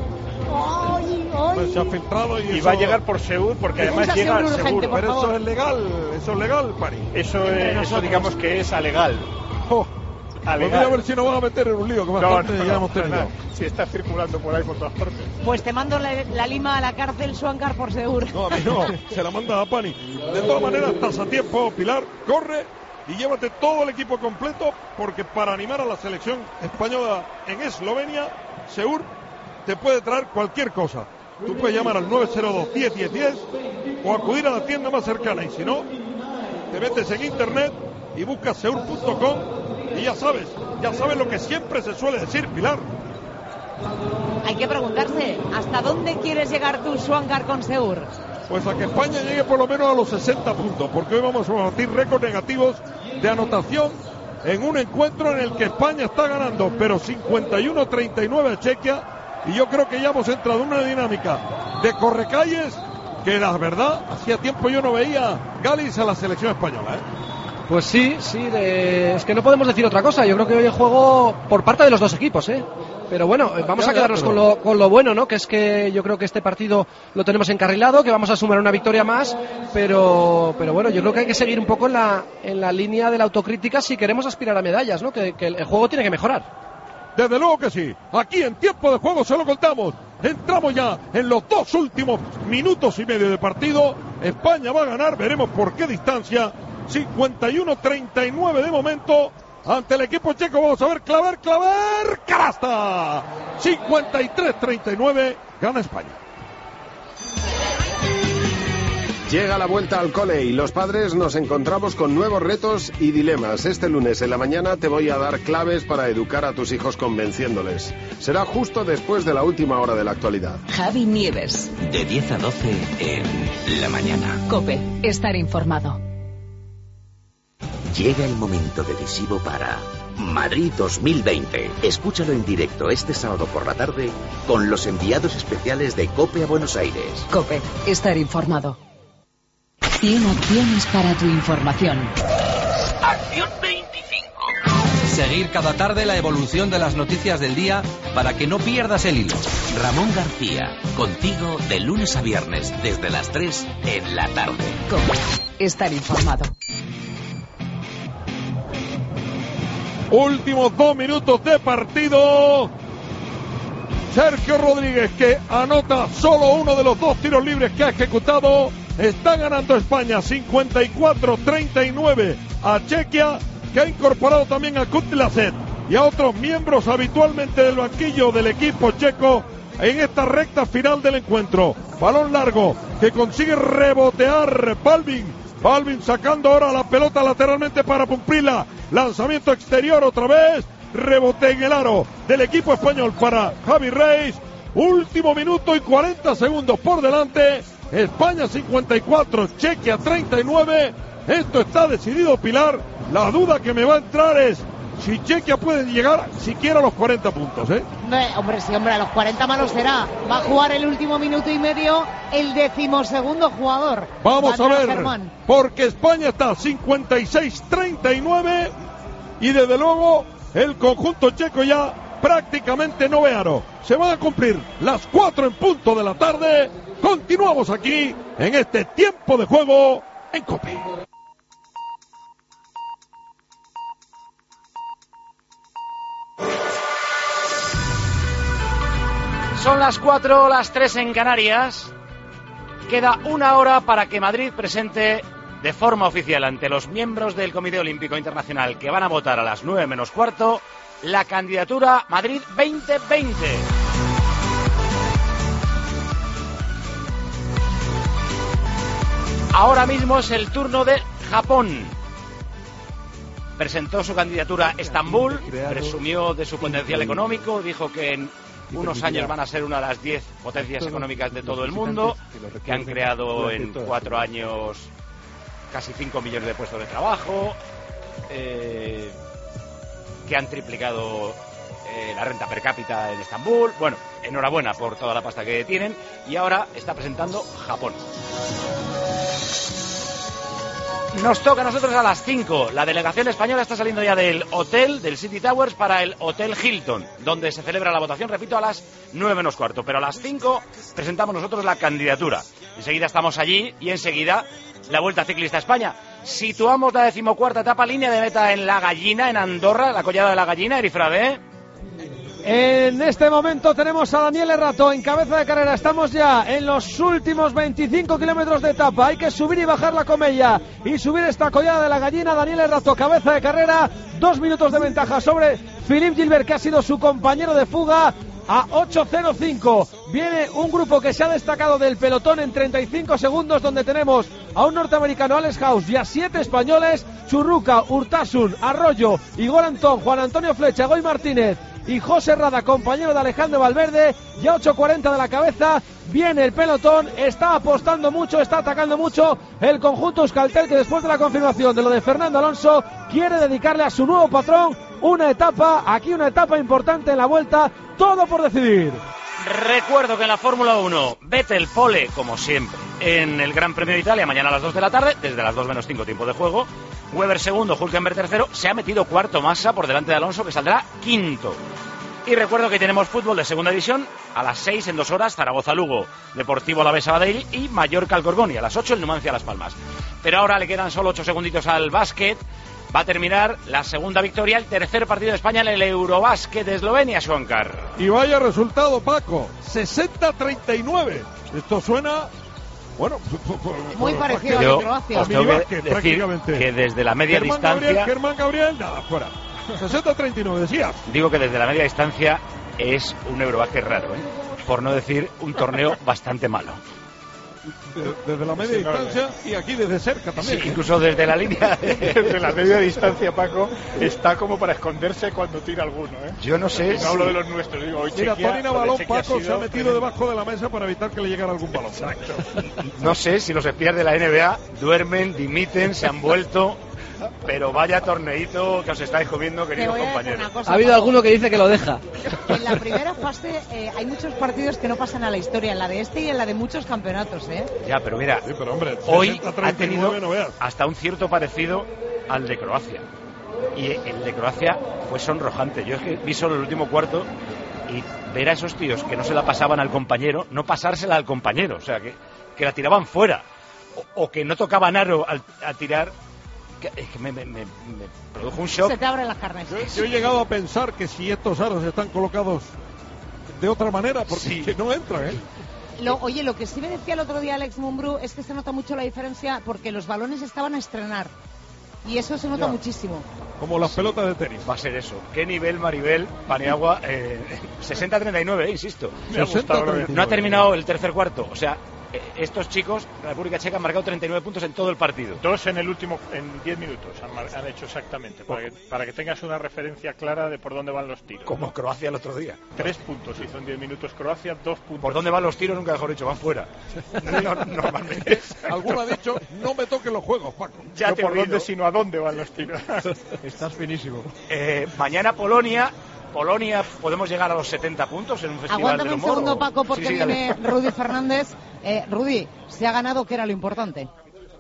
Pues se ha filtrado y va a llegar por Seur, porque además llega seguro. Pero eso es legal, Pari. Eso digamos que es alegal. Pues voy a ver si nos van a meter en un lío, que bastante ya hemos tenido. Si está circulando por ahí por todas partes. Pues te mando la lima a la cárcel, Swankar, por seguro. No, a mí no, se la manda a Pani. De todas maneras, estás a tiempo, Pilar, corre y llévate todo el equipo completo, porque para animar a la selección española en Eslovenia, Seur te puede traer cualquier cosa. Tú puedes llamar al 902-10-10-10 o acudir a la tienda más cercana, y si no, te metes en internet y buscas seur.com y ya sabes lo que siempre se suele decir, Pilar. Hay que preguntarse, ¿hasta dónde quieres llegar tú, Swankar, con Seur? Pues a que España llegue por lo menos a los 60 puntos, porque hoy vamos a batir récords negativos de anotación en un encuentro en el que España está ganando, pero 51-39 a Chequia, y yo creo que ya hemos entrado en una dinámica de correcalles que la verdad, hacía tiempo yo no veía Galis a la selección española, Pues sí, es que no podemos decir otra cosa. Yo creo que hoy el juego por parte de los dos equipos, Pero bueno, vamos a quedarnos con lo bueno, ¿no? Que es que yo creo que este partido lo tenemos encarrilado, que vamos a sumar una victoria más, pero bueno, yo creo que hay que seguir un poco en la línea de la autocrítica si queremos aspirar a medallas, ¿no? Que el juego tiene que mejorar. Desde luego que sí. Aquí en tiempo de juego se lo contamos. Entramos ya en los 2 últimos minutos y medio de partido. España va a ganar, veremos por qué distancia. 51-39 de momento ante el equipo checo. Vamos a ver, claver, canasta. 53-39, gana España. Llega la vuelta al cole y los padres nos encontramos con nuevos retos y dilemas. Este lunes en la mañana te voy a dar claves para educar a tus hijos convenciéndoles. Será justo después de la última hora de la actualidad. Javi Nieves. De 10 a 12 en la mañana. COPE, estar informado. Llega el momento decisivo para Madrid 2020. Escúchalo en directo este sábado por la tarde con los enviados especiales de COPE a Buenos Aires. COPE, estar informado. 100 opciones para tu información. Acción 25. Seguir cada tarde la evolución de las noticias del día para que no pierdas el hilo. Ramón García, contigo de lunes a viernes desde las 3 en la tarde. COPE, estar informado. Últimos 2 minutos de partido. Sergio Rodríguez, que anota solo uno de los 2 tiros libres que ha ejecutado. Está ganando España 54-39 a Chequia, que ha incorporado también a Kutlaset y a otros miembros habitualmente del banquillo del equipo checo en esta recta final del encuentro. Balón largo que consigue rebotear Balvin sacando ahora la pelota lateralmente para Pumprila. Lanzamiento exterior otra vez. Rebote en el aro del equipo español para Javi Reis. Último minuto y 40 segundos por delante. España 54, Chequia 39. Esto está decidido, Pilar. La duda que me va a entrar es si Chequia puede llegar siquiera a los 40 puntos, Hombre, sí, a los 40 malos será. Va a jugar el último minuto y medio el 12º jugador. Vamos a ver, porque España está 56-39 y desde luego el conjunto checo ya prácticamente no ve aro. Se van a cumplir las 4 en punto de la tarde. Continuamos aquí en este tiempo de juego en COPE. Son las 4, las 3 en Canarias. Queda 1 hora para que Madrid presente de forma oficial ante los miembros del Comité Olímpico Internacional, que van a votar a las 9 menos cuarto, la candidatura Madrid 2020. Ahora mismo es el turno de Japón. Presentó su candidatura Estambul, presumió de su potencial económico, dijo que unos años van a ser una de las 10 potencias económicas de todo el mundo, que han creado en 4 años casi 5 millones de puestos de trabajo, que han triplicado la renta per cápita en Estambul. Bueno, enhorabuena por toda la pasta que tienen. Y ahora está presentando Japón. Nos toca a nosotros a las 5. La delegación española está saliendo ya del hotel, del City Towers, para el Hotel Hilton, donde se celebra la votación, repito, a las 9 menos cuarto. Pero a las 5 presentamos nosotros la candidatura. Enseguida estamos allí y enseguida la Vuelta Ciclista a España. Situamos la 14ª etapa, línea de meta en La Gallina, en Andorra, la Collada de la Gallina, Erifrade. En este momento tenemos a Daniel Errato en cabeza de carrera. Estamos ya en los últimos 25 kilómetros de etapa. Hay que subir y bajar la Comella y subir esta Collada de la Gallina. Daniel Errato, cabeza de carrera, 2 minutos de ventaja sobre Philippe Gilbert, que ha sido su compañero de fuga, a 8.05. Viene un grupo que se ha destacado del pelotón en 35 segundos, donde tenemos a un norteamericano, Alex House, y a 7 españoles: Churruca, Urtasun, Arroyo, Igor Antón, Juan Antonio Flecha, Goy Martínez y José Rada, compañero de Alejandro Valverde. Ya 8.40 de la cabeza, viene el pelotón, está apostando mucho, está atacando mucho el conjunto Euskaltel, que después de la confirmación de lo de Fernando Alonso, quiere dedicarle a su nuevo patrón una etapa, aquí una etapa importante en la Vuelta, todo por decidir. Recuerdo que en la Fórmula 1, Vettel pole, como siempre, en el Gran Premio de Italia, mañana a las 2 de la tarde, desde las 2 menos 5 tiempo de juego. Webber segundo, Hülkenberg tercero, se ha metido cuarto Massa por delante de Alonso, que saldrá quinto. Y recuerdo que tenemos fútbol de segunda división a las 6 en 2 horas, Zaragoza-Lugo, Deportivo Alavés Sabadell y Mallorca-Alcorcón, y a las 8 el Numancia-Las Palmas. Pero ahora le quedan solo 8 segunditos al básquet. Va a terminar la segunda victoria, el tercer partido de España en el Eurobásquet de Eslovenia, Schwankar. Y vaya resultado, Paco, 60-39. Esto suena, bueno, muy parecido a la Croacia. Os tengo que decir que desde la media distancia... Germán Gabriel, nada, fuera. 60-39, decías. Digo que desde la media distancia es un Eurobásquet raro, por no decir un torneo bastante malo. Desde la media distancia y aquí desde cerca también. Sí, incluso desde la línea. Desde la media distancia, Paco, está como para esconderse cuando tira alguno. Yo no sé. No hablo de los nuestros, digo, hoy mira, Chequia, Tony Navalón, Paco, se ha metido tremendo debajo de la mesa para evitar que le llegara algún balón. Exacto. No sé si los espías de la NBA duermen, dimiten, se han vuelto. Pero vaya torneito que os estáis comiendo, queridos compañeros. Ha habido alguno que dice que lo deja. En la primera fase hay muchos partidos que no pasan a la historia, en la de este y en la de muchos campeonatos, Ya, pero mira, sí, pero hombre, hoy 60, ha tenido no hasta un cierto parecido al de Croacia. Y el de Croacia fue sonrojante. Yo es que vi solo el último cuarto y ver a esos tíos que no se la pasaban al compañero, no pasársela al compañero, o sea, que la tiraban fuera, o que no tocaban aro al tirar. Es que me produjo un shock. Se te abren las carnes. Yo he llegado a pensar que si estos aros están colocados de otra manera, porque sí, que no entran, Oye, lo que sí me decía el otro día Alex Mumbrú es que se nota mucho la diferencia porque los balones estaban a estrenar. Y eso se nota muchísimo. Como las pelotas de tenis. Va a ser eso. ¿Qué nivel, Maribel Paniagua? 60-39, insisto. No ha terminado el tercer cuarto. O sea, estos chicos, la República Checa, han marcado 39 puntos en todo el partido. 2 en el último, en 10 minutos han hecho exactamente, para que tengas una referencia clara de por dónde van los tiros. Como Croacia el otro día. 3 puntos hizo en 10 minutos Croacia, 2 puntos. ¿Por dónde van los tiros? Nunca mejor dicho, van fuera. Normalmente. Alguno ha dicho, no me toquen los juegos, Paco. Ya no por dónde, sino a dónde van los tiros. Estás finísimo. Mañana Polonia, podemos llegar a los 70 puntos en un festival. Aguántame del un humor. segundo, Paco, porque sí, viene Rudy Fernández. Rudy, se ha ganado, que era lo importante.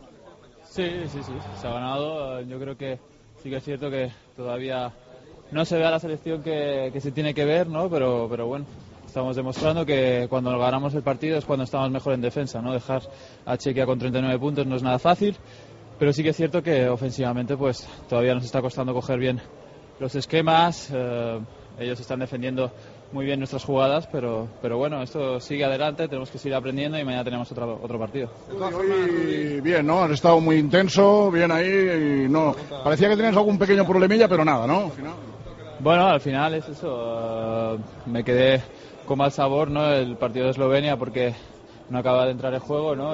Sí, se ha ganado. Yo creo que sí que es cierto que todavía no se ve a la selección que se tiene que ver, ¿no? Pero bueno, estamos demostrando que cuando ganamos el partido es cuando estamos mejor en defensa, ¿no? Dejar a Chequia con 39 puntos no es nada fácil, pero sí que es cierto que ofensivamente pues todavía nos está costando coger bien los esquemas. Ellos están defendiendo muy bien nuestras jugadas, pero bueno, esto sigue adelante, tenemos que seguir aprendiendo y mañana tenemos otro partido. Hoy bien, ¿no? Has estado muy intenso, bien ahí, y no, parecía que tenías algún pequeño problemilla, pero nada, ¿no? Bueno, al final es eso, me quedé con mal sabor, ¿no? El partido de Eslovenia porque no acaba de entrar en juego, ¿no?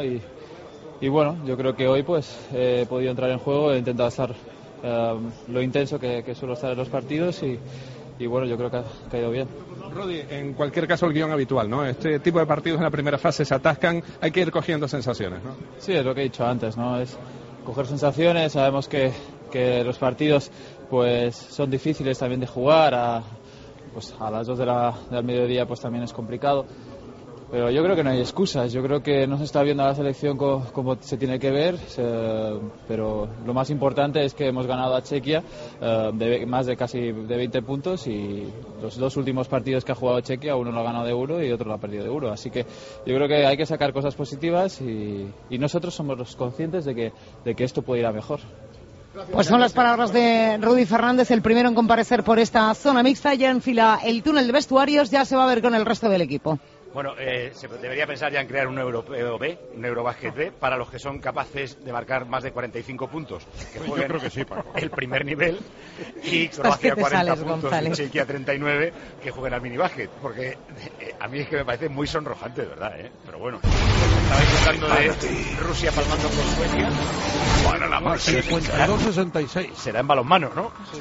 Y bueno, yo creo que hoy pues he podido entrar en juego, he intentado estar lo intenso que suelo estar en los partidos y bueno, yo creo que ha caído bien. Rudy, en cualquier caso el guión habitual, ¿no? Este tipo de partidos en la primera fase se atascan, hay que ir cogiendo sensaciones, ¿no? Sí, es lo que he dicho antes, ¿no? Es coger sensaciones, sabemos que los partidos pues son difíciles también de jugar, pues a las 2 del mediodía pues también es complicado. Pero yo creo que no hay excusas, yo creo que no se está viendo a la selección como se tiene que ver, pero lo más importante es que hemos ganado a Chequia más de casi de 20 puntos y los 2 últimos partidos que ha jugado Chequia, uno lo ha ganado de 1 y otro lo ha perdido de 1, así que yo creo que hay que sacar cosas positivas y nosotros somos los conscientes de que esto puede ir a mejor. Pues son las palabras de Rudy Fernández, el primero en comparecer por esta zona mixta, ya enfila el túnel de vestuarios, ya se va a ver con el resto del equipo. Bueno, se debería pensar ya en crear un Europeo B, un Eurobasket B, para los que son capaces de marcar más de 45 puntos. Que yo creo que sí, Paco. El primer nivel, y Croacia 40 puntos y Chequia 39, que jueguen al minibásquet. Porque a mí es que me parece muy sonrojante, de verdad, ¿eh? Pero bueno, estabais hablando de Rusia palmando con Suecia. Bueno, la más 52-66. Será en balonmano, ¿no? Sí.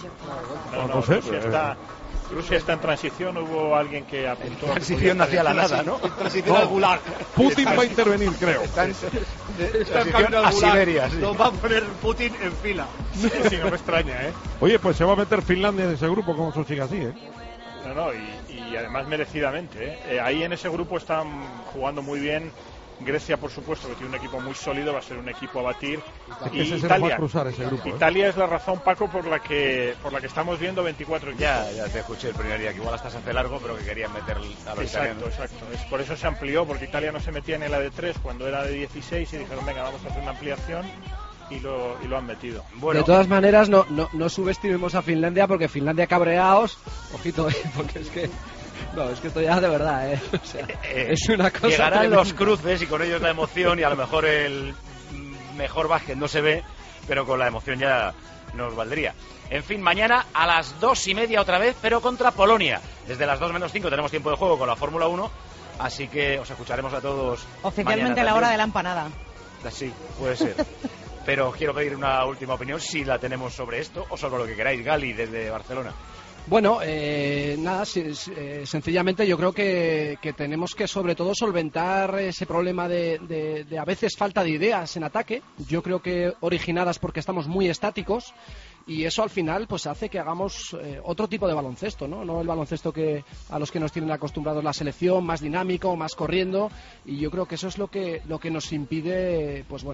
No sé. Rusia está en transición, hubo alguien que apuntó... Transición hacia la nada, ¿no? Transición al Gulag. Putin va a intervenir, creo. Transición a Siberia, sí. Nos va a poner Putin en fila. Sí, no me extraña, ¿eh? Oye, pues se va a meter Finlandia en ese grupo, como eso sigue así, ¿eh? No, y además merecidamente, ¿eh? Ahí en ese grupo están jugando muy bien. Grecia, por supuesto, que tiene un equipo muy sólido, va a ser un equipo a batir. Y Italia va a cruzar ese grupo, ¿eh? Italia es la razón, Paco, por la que estamos viendo 24 equipos. Ya te escuché el primer día, que igual hasta se hace largo, pero que querían meter a los italianos. Exacto. Por eso se amplió, porque Italia no se metía en la de 3 cuando era de 16 y dijeron, venga, vamos a hacer una ampliación. Y lo han metido. Bueno, de todas maneras, no subestimemos a Finlandia, porque Finlandia cabreaos, ojito, porque es que... No, es que esto ya de verdad, o sea, es una cosa llegarán tremenda. Los cruces y con ellos la emoción, y a lo mejor el mejor básquet no se ve, pero con la emoción ya nos valdría. En fin, mañana a las 2:30 otra vez, pero contra Polonia. Desde las 2:05 tenemos tiempo de juego con la Fórmula 1, así que os escucharemos a todos. Oficialmente a la hora de la empanada. Sí, puede ser. Pero os quiero pedir una última opinión, si la tenemos sobre esto o sobre lo que queráis. Gali, desde Barcelona. Bueno, nada, sencillamente yo creo que tenemos que sobre todo solventar ese problema de a veces falta de ideas en ataque. Yo creo que originadas porque estamos muy estáticos, y eso al final pues hace que hagamos otro tipo de baloncesto, ¿no? El baloncesto a los que nos tienen acostumbrados la selección, más dinámico, más corriendo, y yo creo que eso es lo que nos impide, pues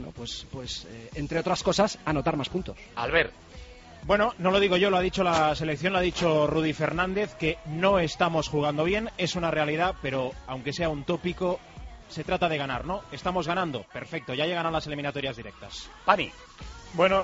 entre otras cosas, anotar más puntos. Albert. Bueno, no lo digo yo, lo ha dicho la selección, lo ha dicho Rudy Fernández, que no estamos jugando bien, es una realidad, pero aunque sea un tópico, se trata de ganar, ¿no? Estamos ganando, perfecto, ya llegan a las eliminatorias directas. Pani. Bueno,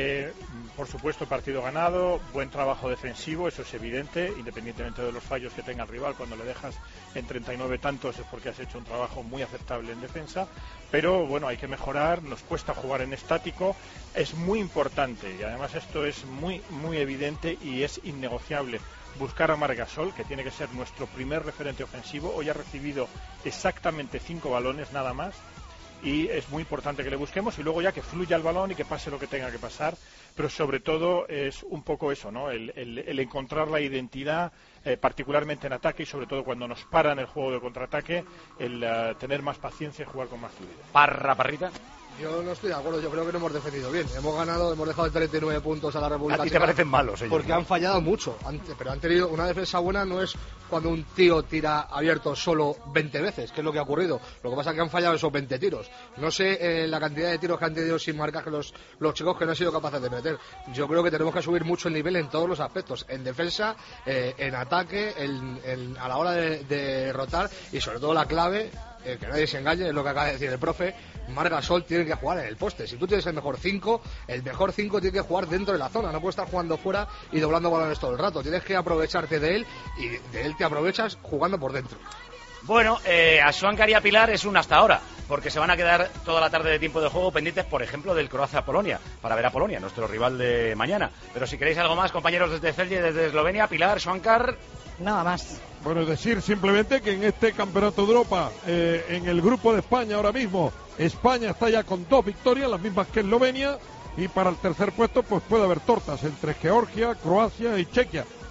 por supuesto, partido ganado, buen trabajo defensivo, eso es evidente, independientemente de los fallos que tenga el rival. Cuando le dejas en 39 tantos es porque has hecho un trabajo muy aceptable en defensa, pero bueno, hay que mejorar, nos cuesta jugar en estático, es muy importante, y además esto es muy, muy evidente y es innegociable. Buscar a Marc Gasol, que tiene que ser nuestro primer referente ofensivo. Hoy ha recibido exactamente 5 balones, nada más. Y es muy importante que le busquemos, y luego ya que fluya el balón y que pase lo que tenga que pasar, pero sobre todo es un poco eso, ¿no? El encontrar la identidad, particularmente en ataque, y sobre todo cuando nos paran el juego de contraataque, el tener más paciencia y jugar con más fluidez. Parrita. Yo no estoy de acuerdo, yo creo que no hemos defendido bien. Hemos ganado, hemos dejado 39 puntos a la República Checa. ¿A ti te parecen malos ellos? Porque han fallado mucho, pero han tenido una defensa buena. No es cuando un tío tira abierto solo 20 veces, que es lo que ha ocurrido. Lo que pasa es que han fallado esos 20 tiros. No sé la cantidad de tiros que han tenido sin marcaje los chicos, que no han sido capaces de meter. Yo creo que tenemos que subir mucho el nivel en todos los aspectos, en defensa, en ataque, a la hora de rotar, y sobre todo la clave, que nadie se engañe, es lo que acaba de decir el profe. Marc Gasol tiene que jugar en el poste. Si tú tienes el mejor 5 tiene que jugar dentro de la zona. No puedes estar jugando fuera y doblando balones todo el rato. Tienes que aprovecharte de él, y de él te aprovechas jugando por dentro. Bueno, a Schwankar y a Pilar es un hasta ahora, porque se van a quedar toda la tarde de tiempo de juego pendientes, por ejemplo, del Croacia-Polonia, para ver a Polonia, nuestro rival de mañana. Pero si queréis algo más, compañeros desde Celje, desde Eslovenia, Pilar, Schwankar. Nada más. Bueno, es decir simplemente que en este Campeonato de Europa, en el grupo de España ahora mismo, España está ya con 2 victorias, las mismas que Eslovenia, y para el tercer puesto pues puede haber tortas entre Georgia, Croacia y Chequia.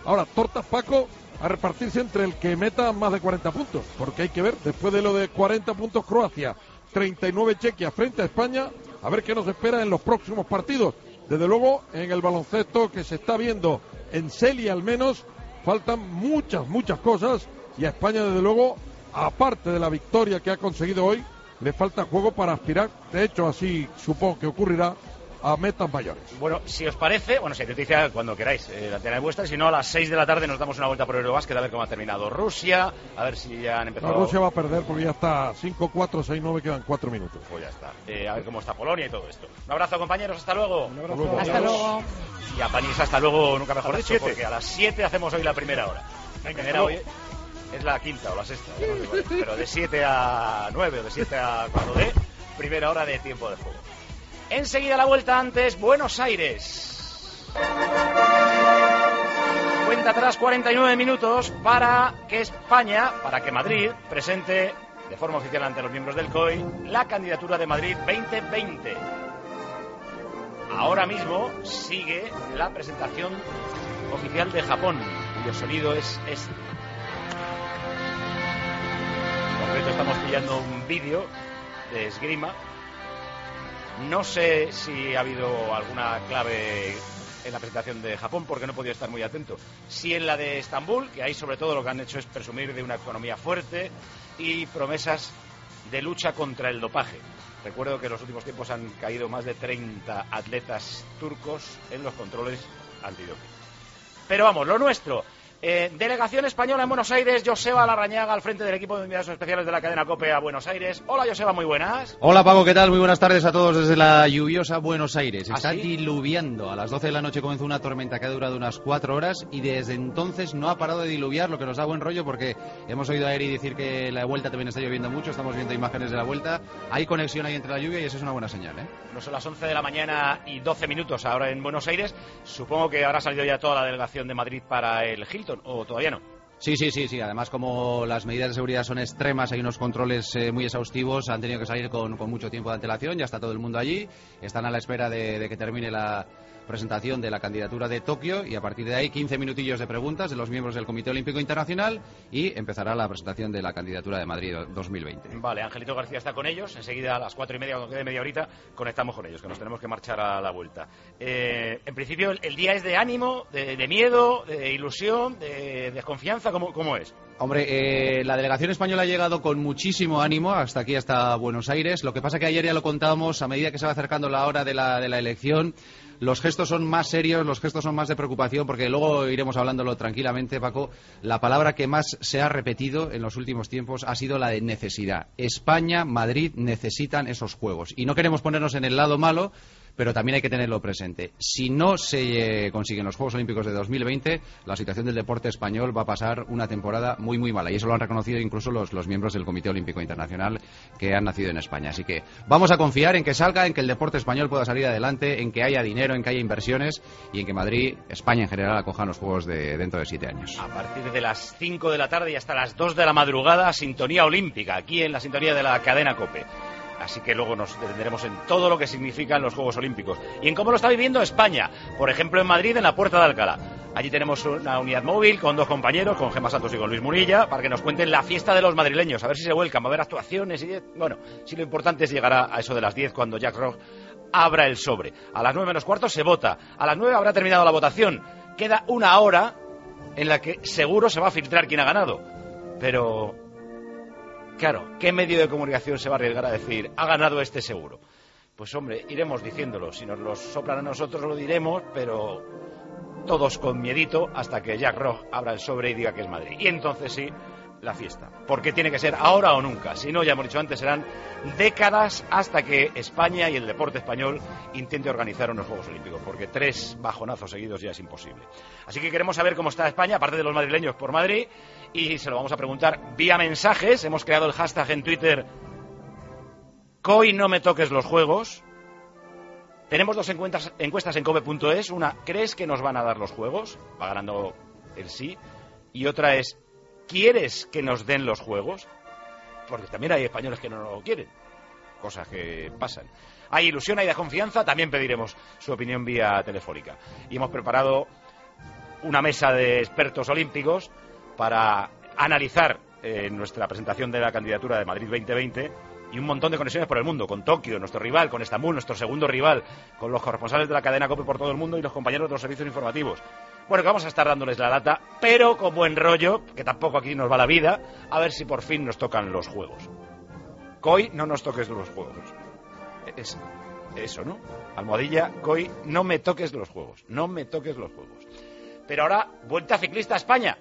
Ahora, tortas, Paco, a repartirse entre el que meta más de 40 puntos, porque hay que ver, después de lo de 40 puntos Croacia, 39 Chequia frente a España, a ver qué nos espera en los próximos partidos. Desde luego, en el baloncesto que se está viendo en Celia al menos, faltan muchas cosas, y a España desde luego, aparte de la victoria que ha conseguido hoy, le falta juego para aspirar, de hecho así supongo que ocurrirá, a metas mayores. Bueno, si os parece, si noticia cuando queráis, la antena es vuestra, si no a las 6 de la tarde nos damos una vuelta por Eurobásquet a ver cómo ha terminado Rusia, a ver si ya han empezado... Rusia va a perder porque ya está 5-4, 6-9, quedan 4 minutos. Pues ya está, a ver cómo está Polonia y todo esto. Un abrazo, compañeros, hasta luego. Hasta luego. Y a Panis hasta luego, nunca mejor dicho, porque a las 7 hacemos hoy la primera hora. La primera hoy es la quinta o la sexta, ya no sé cuál es, pero de 7 a 9 o de 7 a cuando dé, primera hora de tiempo de juego. Enseguida la vuelta, antes Buenos Aires. Cuenta atrás 49 minutos para que Madrid presente de forma oficial ante los miembros del COI la candidatura de Madrid 2020. Ahora mismo sigue la presentación oficial de Japón, cuyo sonido es este. En concreto estamos pillando un vídeo de esgrima. No sé si ha habido alguna clave en la presentación de Japón, porque no he podido estar muy atento. Sí en la de Estambul, que ahí sobre todo lo que han hecho es presumir de una economía fuerte y promesas de lucha contra el dopaje. Recuerdo que en los últimos tiempos han caído más de 30 atletas turcos en los controles antidoping. Pero vamos, lo nuestro. Delegación española en Buenos Aires, Joseba Larrañaga al frente del equipo de enviados especiales de la cadena COPE a Buenos Aires. Hola Joseba, muy buenas. Hola Paco, ¿qué tal? Muy buenas tardes a todos desde la lluviosa Buenos Aires. Está diluviando. A las 12 de la noche comenzó una tormenta que ha durado unas 4 horas y desde entonces no ha parado de diluviar, lo que nos da buen rollo porque hemos oído a Eri decir que la vuelta también está lloviendo mucho, estamos viendo imágenes de la vuelta. Hay conexión ahí entre la lluvia y eso es una buena señal, ¿eh? No son las 11 de la mañana y 12 minutos ahora en Buenos Aires. Supongo que habrá salido ya toda la delegación de Madrid para el Hilton, ¿o todavía no? Sí. Además, como las medidas de seguridad son extremas, hay unos controles muy exhaustivos, han tenido que salir con mucho tiempo de antelación, ya está todo el mundo allí, están a la espera de que termine la presentación de la candidatura de Tokio y a partir de ahí 15 minutillos de preguntas de los miembros del Comité Olímpico Internacional y empezará la presentación de la candidatura de Madrid 2020. Vale, Angelito García está con ellos, enseguida a las 4:30, cuando quede media horita, conectamos con ellos, que nos tenemos que marchar a la vuelta. En principio el día es de ánimo, de miedo, de ilusión, de desconfianza, ¿cómo es? Hombre, la delegación española ha llegado con muchísimo ánimo hasta aquí, hasta Buenos Aires. Lo que pasa que ayer ya lo contábamos, a medida que se va acercando la hora de la elección, los gestos son más serios, los gestos son más de preocupación, porque luego iremos hablándolo tranquilamente, Paco. La palabra que más se ha repetido en los últimos tiempos ha sido la de necesidad. España, Madrid necesitan esos juegos. Y no queremos ponernos en el lado malo, pero también hay que tenerlo presente. Si no se consiguen los Juegos Olímpicos de 2020, la situación del deporte español va a pasar una temporada muy mala, y eso lo han reconocido incluso los miembros del Comité Olímpico Internacional que han nacido en España. Así que vamos a confiar en que salga, en que el deporte español pueda salir adelante, en que haya dinero, en que haya inversiones y en que Madrid, España en general, acojan los Juegos dentro de 7 años. A partir de las 5 de la tarde y hasta las 2 de la madrugada, sintonía olímpica, aquí en la sintonía de la cadena COPE. Así que luego nos detendremos en todo lo que significan los Juegos Olímpicos y en cómo lo está viviendo España. Por ejemplo, en Madrid, en la Puerta de Alcalá. Allí tenemos una unidad móvil con 2 compañeros, con Gemma Santos y con Luis Murilla, para que nos cuenten la fiesta de los madrileños, a ver si se vuelcan, va a haber actuaciones y... Bueno, si lo importante es llegar a eso de las 10 cuando Jack Rock abra el sobre. A las 9 menos cuarto se vota. A las 9 habrá terminado la votación. Queda una hora en la que seguro se va a filtrar quién ha ganado. Pero... claro, ¿qué medio de comunicación se va a arriesgar a decir ha ganado este seguro? Pues hombre, iremos diciéndolo. Si nos lo soplan a nosotros lo diremos, pero todos con miedito hasta que Jack Rock abra el sobre y diga que es Madrid. Y entonces sí, la fiesta. Porque tiene que ser ahora o nunca. Si no, ya hemos dicho antes, serán décadas hasta que España y el deporte español intente organizar unos Juegos Olímpicos. Porque 3 bajonazos seguidos ya es imposible. Así que queremos saber cómo está España, aparte de los madrileños por Madrid. Y se lo vamos a preguntar vía mensajes. Hemos creado el hashtag en Twitter COI no me toques los juegos. Tenemos 2 encuestas en cope.es. Una, ¿crees que nos van a dar los juegos? Va ganando el sí. Y otra es, ¿quieres que nos den los juegos? Porque también hay españoles que no lo quieren. Cosas que pasan. Hay ilusión, hay desconfianza. También pediremos su opinión vía telefónica. Y hemos preparado una mesa de expertos olímpicos para analizar nuestra presentación de la candidatura de Madrid 2020 y un montón de conexiones por el mundo, con Tokio, nuestro rival, con Estambul, nuestro segundo rival, con los corresponsales de la cadena COPE por todo el mundo y los compañeros de los servicios informativos. Bueno, que vamos a estar dándoles la lata, pero con buen rollo, que tampoco aquí nos va la vida, a ver si por fin nos tocan los juegos. Coy, no nos toques los juegos. Eso, ¿no? Almohadilla, Coy, no me toques los juegos. No me toques los juegos. Pero ahora, vuelta ciclista a España.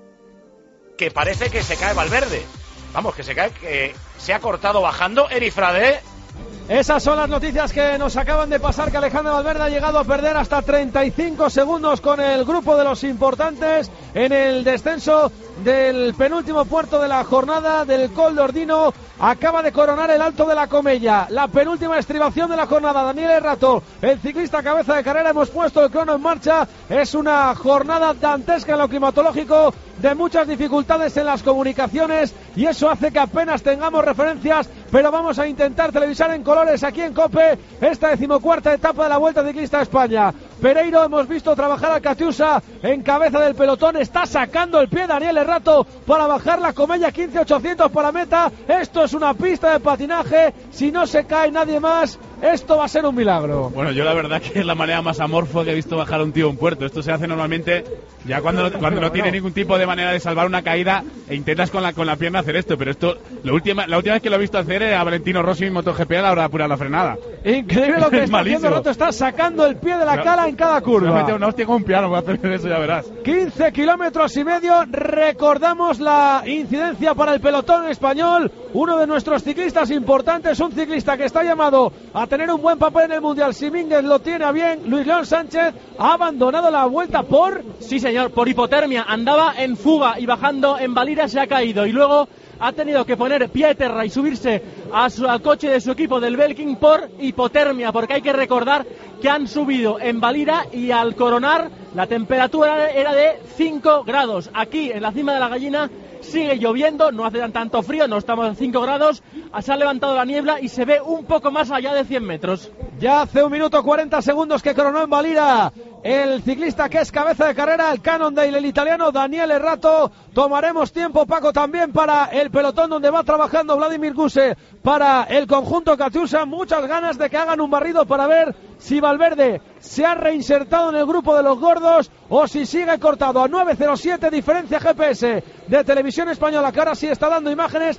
Que parece que se cae Valverde. Vamos, que se cae, que se ha cortado bajando Erifrade. Esas son las noticias que nos acaban de pasar, que Alejandro Valverde ha llegado a perder hasta 35 segundos con el grupo de los importantes en el descenso del penúltimo puerto de la jornada del Col de Ordino. Acaba de coronar el Alto de la Comella, la penúltima estribación de la jornada. Daniel Errato, el ciclista cabeza de carrera, hemos puesto el crono en marcha. Es una jornada dantesca en lo climatológico, de muchas dificultades en las comunicaciones, y eso hace que apenas tengamos referencias, pero vamos a intentar televisar en colores aquí en COPE esta 14ª etapa de la Vuelta Ciclista a España. Pereiro, hemos visto trabajar a Catiusa en cabeza del pelotón, está sacando el pie Daniel Errato para bajar la Comella, 15.800 para la meta. Esto es una pista de patinaje, si no se cae nadie más, esto va a ser un milagro. Bueno, yo la verdad que es la manera más amorfo que he visto bajar a un tío a un puerto. Esto se hace normalmente ya cuando no tiene ningún tipo de manera de salvar una caída e intentas con la pierna hacer esto, pero esto la última vez que lo he visto hacer a Valentino Rossi en MotoGP a la hora de apurar la frenada. Increíble lo que está haciendo Errato, está sacando el pie de la cala en cada curva. Se va a meter una hostia con un piano, va a hacer eso, ya verás. 15 kilómetros y medio, recordamos la incidencia para el pelotón español. Uno de nuestros ciclistas importantes, un ciclista que está llamado a tener un buen papel en el Mundial. Si Mínguez lo tiene a bien, Luis León Sánchez ha abandonado la vuelta por... Sí, señor, por hipotermia. Andaba en fuga y bajando en Valira se ha caído. Y luego ha tenido que poner pie a tierra y subirse al coche de su equipo del Belkin por hipotermia. Porque hay que recordar que han subido en Valira y al coronar la temperatura era de 5 grados. Aquí, en la cima de la Gallina, sigue lloviendo, no hace tanto frío, no estamos a 5 grados, se ha levantado la niebla y se ve un poco más allá de 100 metros. Ya hace 1 minuto 40 segundos que coronó en Valira el ciclista que es cabeza de carrera, el Cannondale, el italiano Daniel Errato. Tomaremos tiempo, Paco, también para el pelotón donde va trabajando Vladimir Guse para el conjunto Catiusa. Muchas ganas de que hagan un barrido para ver si Valverde se ha reinsertado en el grupo de los gordos o si sigue cortado. A 9.07 diferencia GPS de Televisión Española, que ahora sí está dando imágenes.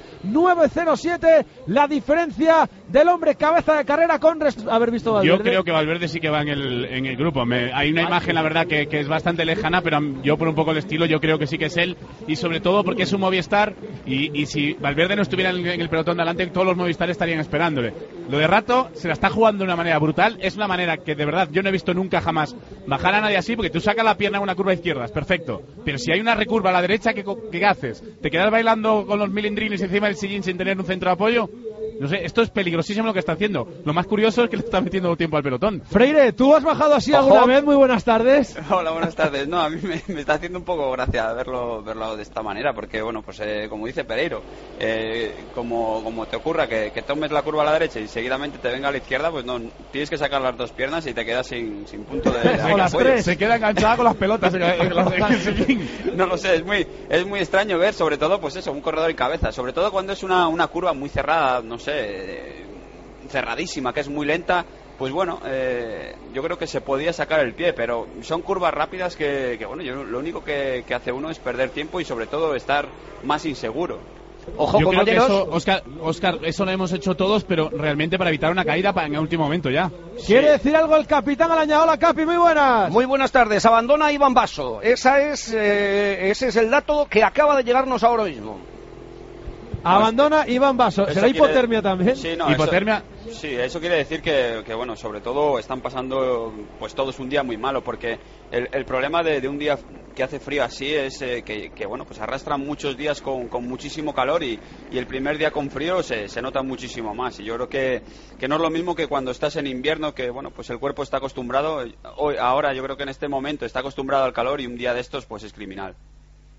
9.07 la diferencia del hombre cabeza de carrera con haber visto Valverde. Yo creo que Valverde sí que va en el grupo. Hay una imagen, la verdad, que es bastante lejana, pero yo por un poco el estilo yo creo que sí que es él, y sobre todo porque es un Movistar, y si Valverde no estuviera en el pelotón de adelante, todos los Movistar estarían esperándole. Lo de Rato se la está jugando de una manera brutal, es una manera que de verdad yo no he visto nunca jamás bajar a nadie así, porque tú sacas la pierna en una curva izquierda, es perfecto, pero si hay una recurva a la derecha, ¿qué haces? ¿Te quedas bailando con los milindrines encima del sillín sin tener un centro de apoyo? No sé, esto es peligrosísimo lo que está haciendo. Lo más curioso es que le está metiendo tiempo al pelotón. Freire, ¿tú has bajado así alguna vez? Muy buenas tardes. Hola, buenas tardes. No, a mí me está haciendo un poco gracia verlo de esta manera, porque bueno, pues como dice Pereiro, como te ocurra que tomes la curva a la derecha y seguidamente te venga a la izquierda, pues no, tienes que sacar las dos piernas y te quedas sin punto de apoyo. Se queda enganchada con las pelotas. No lo sé, es muy extraño ver, sobre todo, pues eso, un corredor en cabeza, sobre todo cuando es una curva muy cerrada, no sé, cerradísima, que es muy lenta. Pues bueno, yo creo que se podía sacar el pie, pero son curvas rápidas que bueno, lo único que hace uno es perder tiempo y sobre todo estar más inseguro. Ojo, yo creo que eso, Óscar, eso lo hemos hecho todos, pero realmente para evitar una caída en el último momento ya. ¿Quiere decir algo el capitán Alaña? Hola, Capi, muy buenas. Muy buenas tardes. Abandona Iván Basso. Ese es el dato que acaba de llegarnos ahora mismo. Abandona Iván Basso. ¿Será hipotermia también? Sí, no, hipotermia. Eso quiere decir que bueno, sobre todo están pasando pues todos un día muy malo, porque el problema de un día que hace frío así es que bueno, pues arrastran muchos días con muchísimo calor y el primer día con frío se nota muchísimo más, y yo creo que no es lo mismo que cuando estás en invierno, que bueno, pues el cuerpo está acostumbrado. Ahora yo creo que en este momento está acostumbrado al calor y un día de estos pues es criminal.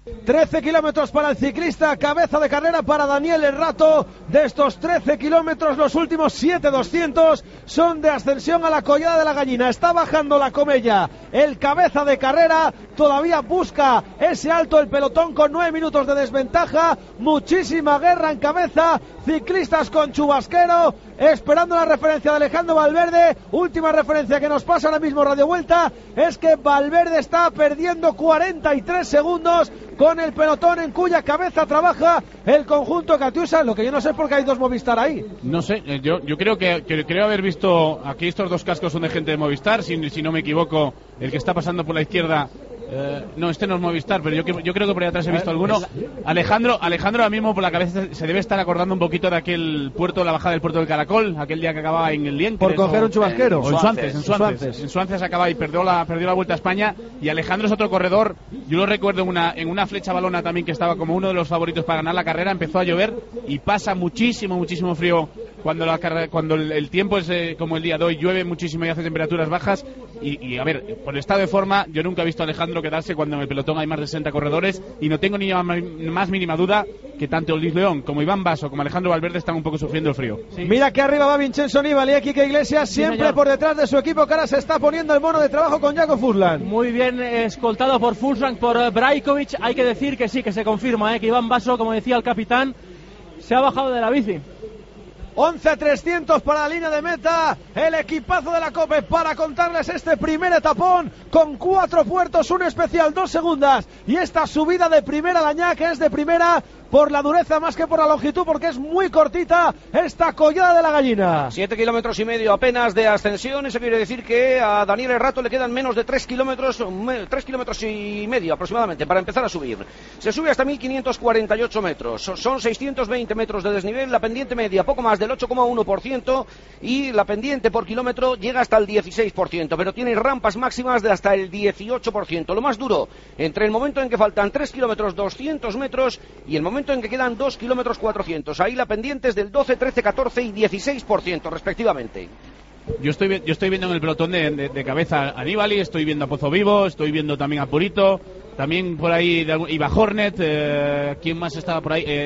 13 kilómetros para el ciclista, cabeza de carrera para Daniel Errato. De estos 13 kilómetros, los últimos 7.200 son de ascensión a la Collada de la Gallina. Está bajando la Comella, el cabeza de carrera, todavía busca ese alto el pelotón con 9 minutos de desventaja. Muchísima guerra en cabeza, ciclistas con chubasquero, esperando la referencia de Alejandro Valverde. Última referencia que nos pasa ahora mismo Radio Vuelta es que Valverde está perdiendo 43 segundos con el pelotón en cuya cabeza trabaja el conjunto Catiusa. Lo que yo no sé es por qué hay dos Movistar ahí. No sé, yo creo haber visto aquí estos dos cascos son de gente de Movistar, si no me equivoco. El que está pasando por la izquierda, no, este no es Movistar, pero yo creo que por ahí atrás he visto alguno. Alejandro ahora mismo por la cabeza se debe estar acordando un poquito de aquel puerto, la bajada del puerto del Caracol, aquel día que acababa en el Lienques. Por coger un chubasquero. O en Suances. En Suances acaba y perdió la Vuelta a España. Y Alejandro es otro corredor, yo lo recuerdo en una flecha balona también, que estaba como uno de los favoritos para ganar la carrera. Empezó a llover y pasa muchísimo frío cuando el tiempo es como el día de hoy, llueve muchísimo y hace temperaturas bajas. Y a ver, por el estado de forma, yo nunca he visto a Alejandro quedarse cuando en el pelotón hay más de 60 corredores, y no tengo ni más mínima duda que tanto Luis León como Iván Basso como Alejandro Valverde están un poco sufriendo el frío. Sí. Mira que arriba va Vincenzo Nibali y Quique Iglesias, siempre por detrás de su equipo, que ahora se está poniendo el mono de trabajo con Jakob Fuglsang. Muy bien escoltado por Fuglsang, por Brajkovic. Hay que decir que sí, que se confirma, que Iván Basso, como decía el capitán, se ha bajado de la bici. 11.300 para la línea de meta, el equipazo de la COPE para contarles este primer etapón con 4 puertos, un especial 2 segundas y esta subida de primera Dañá, que es de primera por la dureza más que por la longitud, porque es muy cortita esta Collada de la Gallina. 7 kilómetros y medio apenas de ascensión. Eso quiere decir que a Daniel Errato le quedan menos de 3 kilómetros y medio aproximadamente para empezar a subir. Se sube hasta 1.548 metros, son 620 metros de desnivel, la pendiente media poco más del 8,1% y la pendiente por kilómetro llega hasta el 16%, pero tiene rampas máximas de hasta el 18%. Lo más duro entre el momento en que faltan 3 kilómetros 200 metros y el momento en que quedan 2 kilómetros 400. Ahí la pendiente es del 12, 13, 14 y 16% respectivamente. Yo estoy viendo en el pelotón de cabeza a Nibali, estoy viendo a Pozo Vivo, estoy viendo también a Purito, también por ahí iba Hornet, ¿quién más estaba por ahí?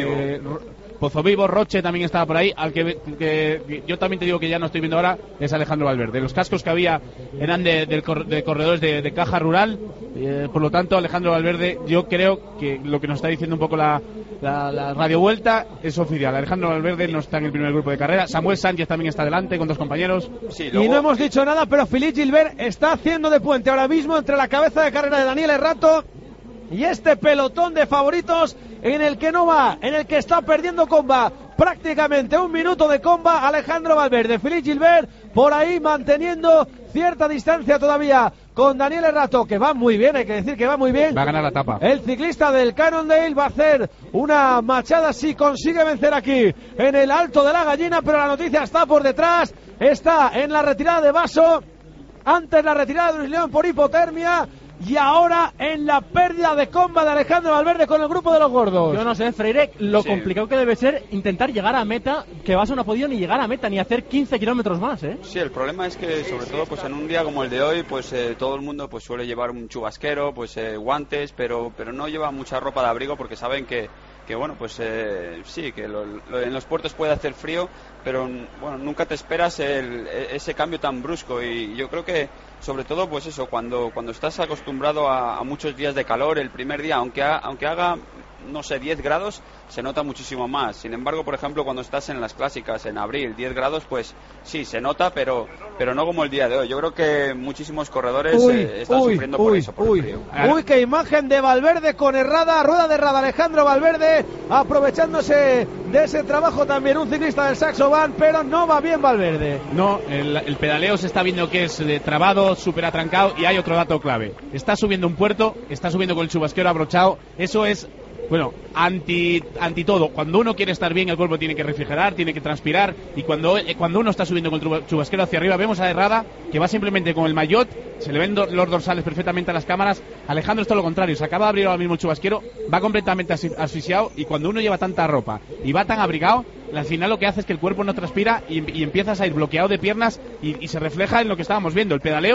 Pozo Vivo, Roche también estaba por ahí. Al que yo también te digo que ya no estoy viendo ahora es Alejandro Valverde. Los cascos que había eran de corredores de caja rural, por lo tanto Alejandro Valverde, yo creo que lo que nos está diciendo un poco la Radio Vuelta es oficial. Alejandro Valverde no está en el primer grupo de carrera. Samuel Sánchez también está delante con 2 compañeros. Sí, luego... Y no hemos dicho nada, pero Philippe Gilbert está haciendo de puente ahora mismo entre la cabeza de carrera de Daniel Errato y este pelotón de favoritos en el que no va, en el que está perdiendo comba, prácticamente 1 minuto de comba Alejandro Valverde. Philippe Gilbert por ahí manteniendo cierta distancia todavía con Daniel Errato, que va muy bien, hay que decir que va muy bien. Va a ganar la etapa. El ciclista del Cannondale va a hacer una machada si consigue vencer aquí en el Alto de la Gallina, pero la noticia está por detrás, está en la retirada de Basso, antes la retirada de Luis León por hipotermia, y ahora en la pérdida de comba de Alejandro Valverde con el grupo de los gordos. Yo no sé, Freire, lo complicado que debe ser intentar llegar a meta, que Basso no ha podido ni llegar a meta, ni hacer 15 kilómetros más, ¿eh? Sí, el problema es que, sobre todo, pues en un día como el de hoy, pues todo el mundo pues suele llevar un chubasquero, pues guantes, pero no lleva mucha ropa de abrigo porque saben que bueno, pues sí, que en los puertos puede hacer frío, pero bueno, nunca te esperas ese cambio tan brusco, y yo creo que sobre todo pues eso, cuando estás acostumbrado a muchos días de calor, el primer día, aunque haga no sé, 10 grados, se nota muchísimo más. Sin embargo, por ejemplo, cuando estás en las clásicas en abril, 10 grados, pues sí, se nota, pero no como el día de hoy. Yo creo que muchísimos corredores están sufriendo por eso, por el frío. Uy, qué imagen de Valverde con errada, rueda de errada Alejandro Valverde, aprovechándose de ese trabajo también un ciclista del Saxo Bank, pero no va bien Valverde. No, el pedaleo se está viendo que es trabado, súper atrancado, y hay otro dato clave. Está subiendo un puerto, está subiendo con el chubasquero abrochado, eso es... Bueno, anti todo. Cuando uno quiere estar bien, el cuerpo tiene que refrigerar, tiene que transpirar, y cuando uno está subiendo con el chubasquero hacia arriba, vemos a Herrada que va simplemente con el maillot, se le ven los dorsales perfectamente a las cámaras. Alejandro es todo lo contrario, se acaba de abrir ahora mismo el chubasquero, va completamente asfixiado, y cuando uno lleva tanta ropa y va tan abrigado, al final lo que hace es que el cuerpo no transpira y empiezas a ir bloqueado de piernas, y se refleja en lo que estábamos viendo. El pedaleo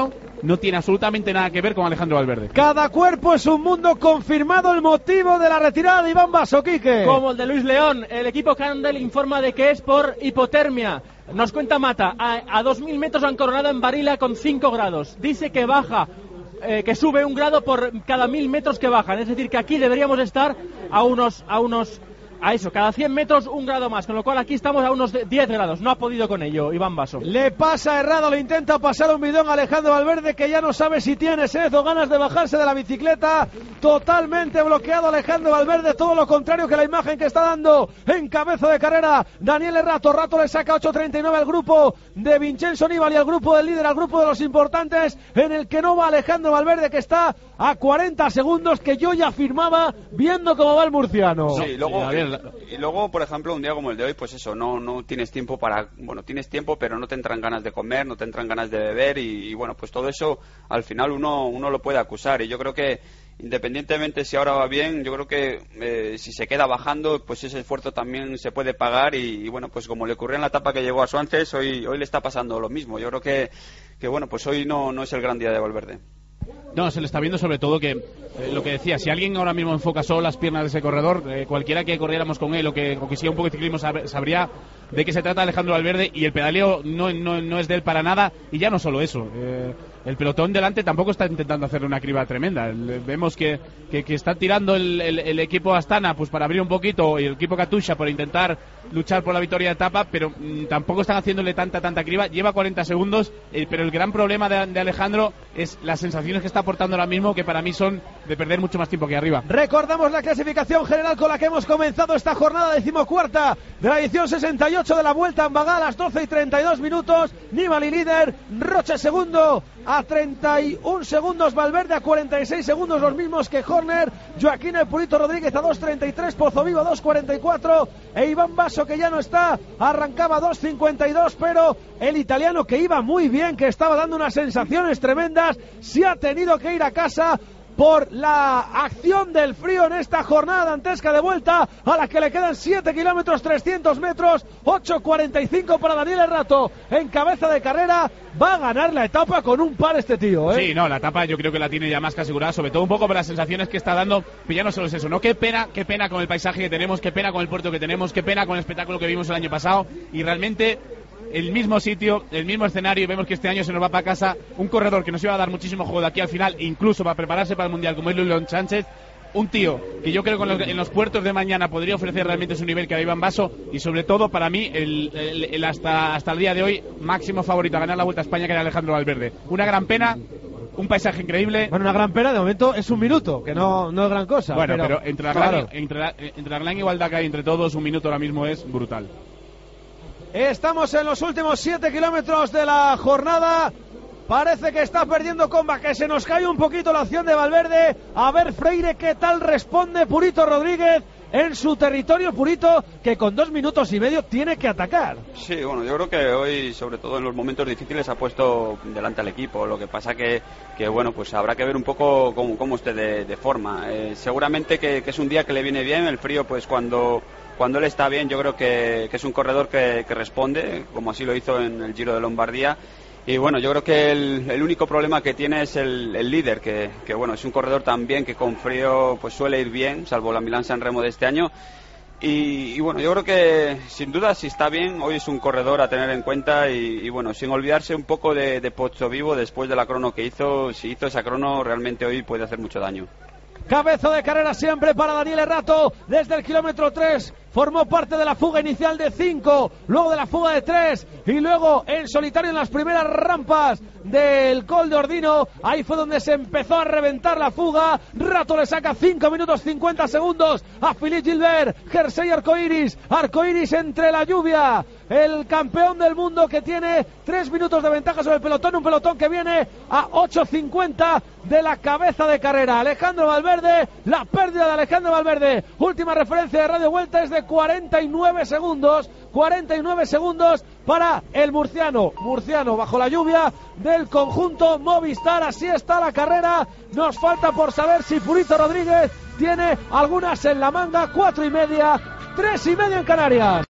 no tiene absolutamente nada que ver con Alejandro Valverde. Cada cuerpo es un mundo, confirmado el motivo de la retirada de Iván Basso, Quique. Como el de Luis León, el equipo Candel informa de que es por hipotermia. Nos cuenta Mata, a 2.000 metros han coronado en Barila con 5 grados. Dice que baja, que sube 1 grado por cada 1.000 metros que bajan. Es decir, que aquí deberíamos estar a eso, cada 100 metros 1 grado más, con lo cual aquí estamos a unos 10 grados. No ha podido con ello Iván Basso. Le pasa errado, le intenta pasar un bidón a Alejandro Valverde, que ya no sabe si tiene sed o ganas de bajarse de la bicicleta. Totalmente bloqueado Alejandro Valverde, todo lo contrario que la imagen que está dando en cabeza de carrera Daniel Rato. Rato le saca 8.39 al grupo de Vincenzo Nibali, al grupo del líder, al grupo de los importantes, en el que no va Alejandro Valverde, que está a 40 segundos, que yo ya firmaba viendo cómo va el murciano. Sí, y luego, por ejemplo, un día como el de hoy, pues eso, no tienes tiempo tienes tiempo, pero no te entran ganas de comer, no te entran ganas de beber y bueno, pues todo eso al final uno lo puede acusar. Y yo creo que independientemente si ahora va bien, yo creo que si se queda bajando, pues ese esfuerzo también se puede pagar y bueno, pues como le ocurrió en la etapa que llegó a Suances, hoy le está pasando lo mismo. Yo creo que bueno, pues hoy no es el gran día de Valverde. No, se le está viendo sobre todo que, lo que decía, si alguien ahora mismo enfoca solo las piernas de ese corredor, cualquiera que corriéramos con él o que siga un poco de ciclismo sabría de qué se trata Alejandro Valverde, y el pedaleo no es de él para nada, y ya no solo eso. El pelotón delante tampoco está intentando hacer una criba tremenda. Vemos que está tirando el equipo Astana pues para abrir un poquito, y el equipo Katusha por intentar luchar por la victoria de etapa, pero tampoco están haciéndole tanta criba. Lleva 40 segundos, pero el gran problema de Alejandro es las sensaciones que está aportando ahora mismo, que para mí son de perder mucho más tiempo que arriba. Recordamos la clasificación general con la que hemos comenzado esta jornada 14ª de la edición 68 de la Vuelta a Ambagá, a las 12:32 minutos. Nibali líder, Roche segundo a 31 segundos, Valverde a 46 segundos, los mismos que Horner, Joaquín El Purito Rodríguez a 2:33, Pozovivo a 2:44 e Iván Basso, que ya no está, arrancaba a 2:52, pero el italiano, que iba muy bien, que estaba dando unas sensaciones tremendas, se ha tenido que ir a casa por la acción del frío en esta jornada dantesca de Vuelta, a la que le quedan 7 kilómetros 300 metros, 8:45 para Daniel Rato en cabeza de carrera. Va a ganar la etapa con un par este tío, ¿eh? Sí, no, la etapa yo creo que la tiene ya más que asegurada, sobre todo un poco por las sensaciones que está dando, pero ya no solo es eso, ¿no? Qué pena con el paisaje que tenemos, qué pena con el puerto que tenemos, qué pena con el espectáculo que vimos el año pasado, y realmente el mismo sitio, el mismo escenario, y vemos que este año se nos va para casa un corredor que nos iba a dar muchísimo juego de aquí al final, incluso para prepararse para el Mundial, como es Luis León Sánchez, un tío que yo creo que en los puertos de mañana podría ofrecer realmente su nivel que a Iván Basso, y sobre todo para mí el hasta el día de hoy máximo favorito a ganar la Vuelta a España, que era Alejandro Valverde. Una gran pena, un paisaje increíble. Bueno, una gran pena, de momento es un minuto, que no es gran cosa. Bueno, pero entre la gran igualdad que hay entre todos, un minuto ahora mismo es brutal. Estamos en los últimos 7 kilómetros de la jornada. Parece que está perdiendo comba, que se nos cae un poquito la acción de Valverde. A ver, Freire, qué tal responde Purito Rodríguez en su territorio. Purito, que con 2 minutos y medio tiene que atacar. Sí, bueno, yo creo que hoy, sobre todo en los momentos difíciles, ha puesto delante al equipo. Lo que pasa que bueno, pues habrá que ver un poco cómo esté de forma. Seguramente que es un día que le viene bien. El frío, pues cuando él está bien, yo creo que es un corredor que responde, como así lo hizo en el Giro de Lombardía. Y bueno, yo creo que el único problema que tiene es el líder, que bueno, es un corredor también que con frío pues suele ir bien, salvo la Milán-San Remo de este año. Y bueno, yo creo que sin duda, si está bien, hoy es un corredor a tener en cuenta. Y bueno, sin olvidarse un poco de Pozzovivo después de la crono que hizo. Si hizo esa crono, realmente hoy puede hacer mucho daño. Cabeza de carrera siempre para Daniel Rato desde el kilómetro 3. Formó parte de la fuga inicial de 5, luego de la fuga de 3 y luego en solitario en las primeras rampas del Col de Ordino. Ahí fue donde se empezó a reventar la fuga. Rato le saca 5 minutos 50 segundos a Philippe Gilbert. Jersey arcoiris entre la lluvia. El campeón del mundo, que tiene 3 minutos de ventaja sobre el pelotón, un pelotón que viene a 8:50 de la cabeza de carrera. Alejandro Valverde, la pérdida de Alejandro Valverde. Última referencia de Radio Vuelta es de 49 segundos para el murciano bajo la lluvia del conjunto Movistar. Así está la carrera. Nos falta por saber si Purito Rodríguez tiene algunas en la manga. 4:30, 3:30 en Canarias.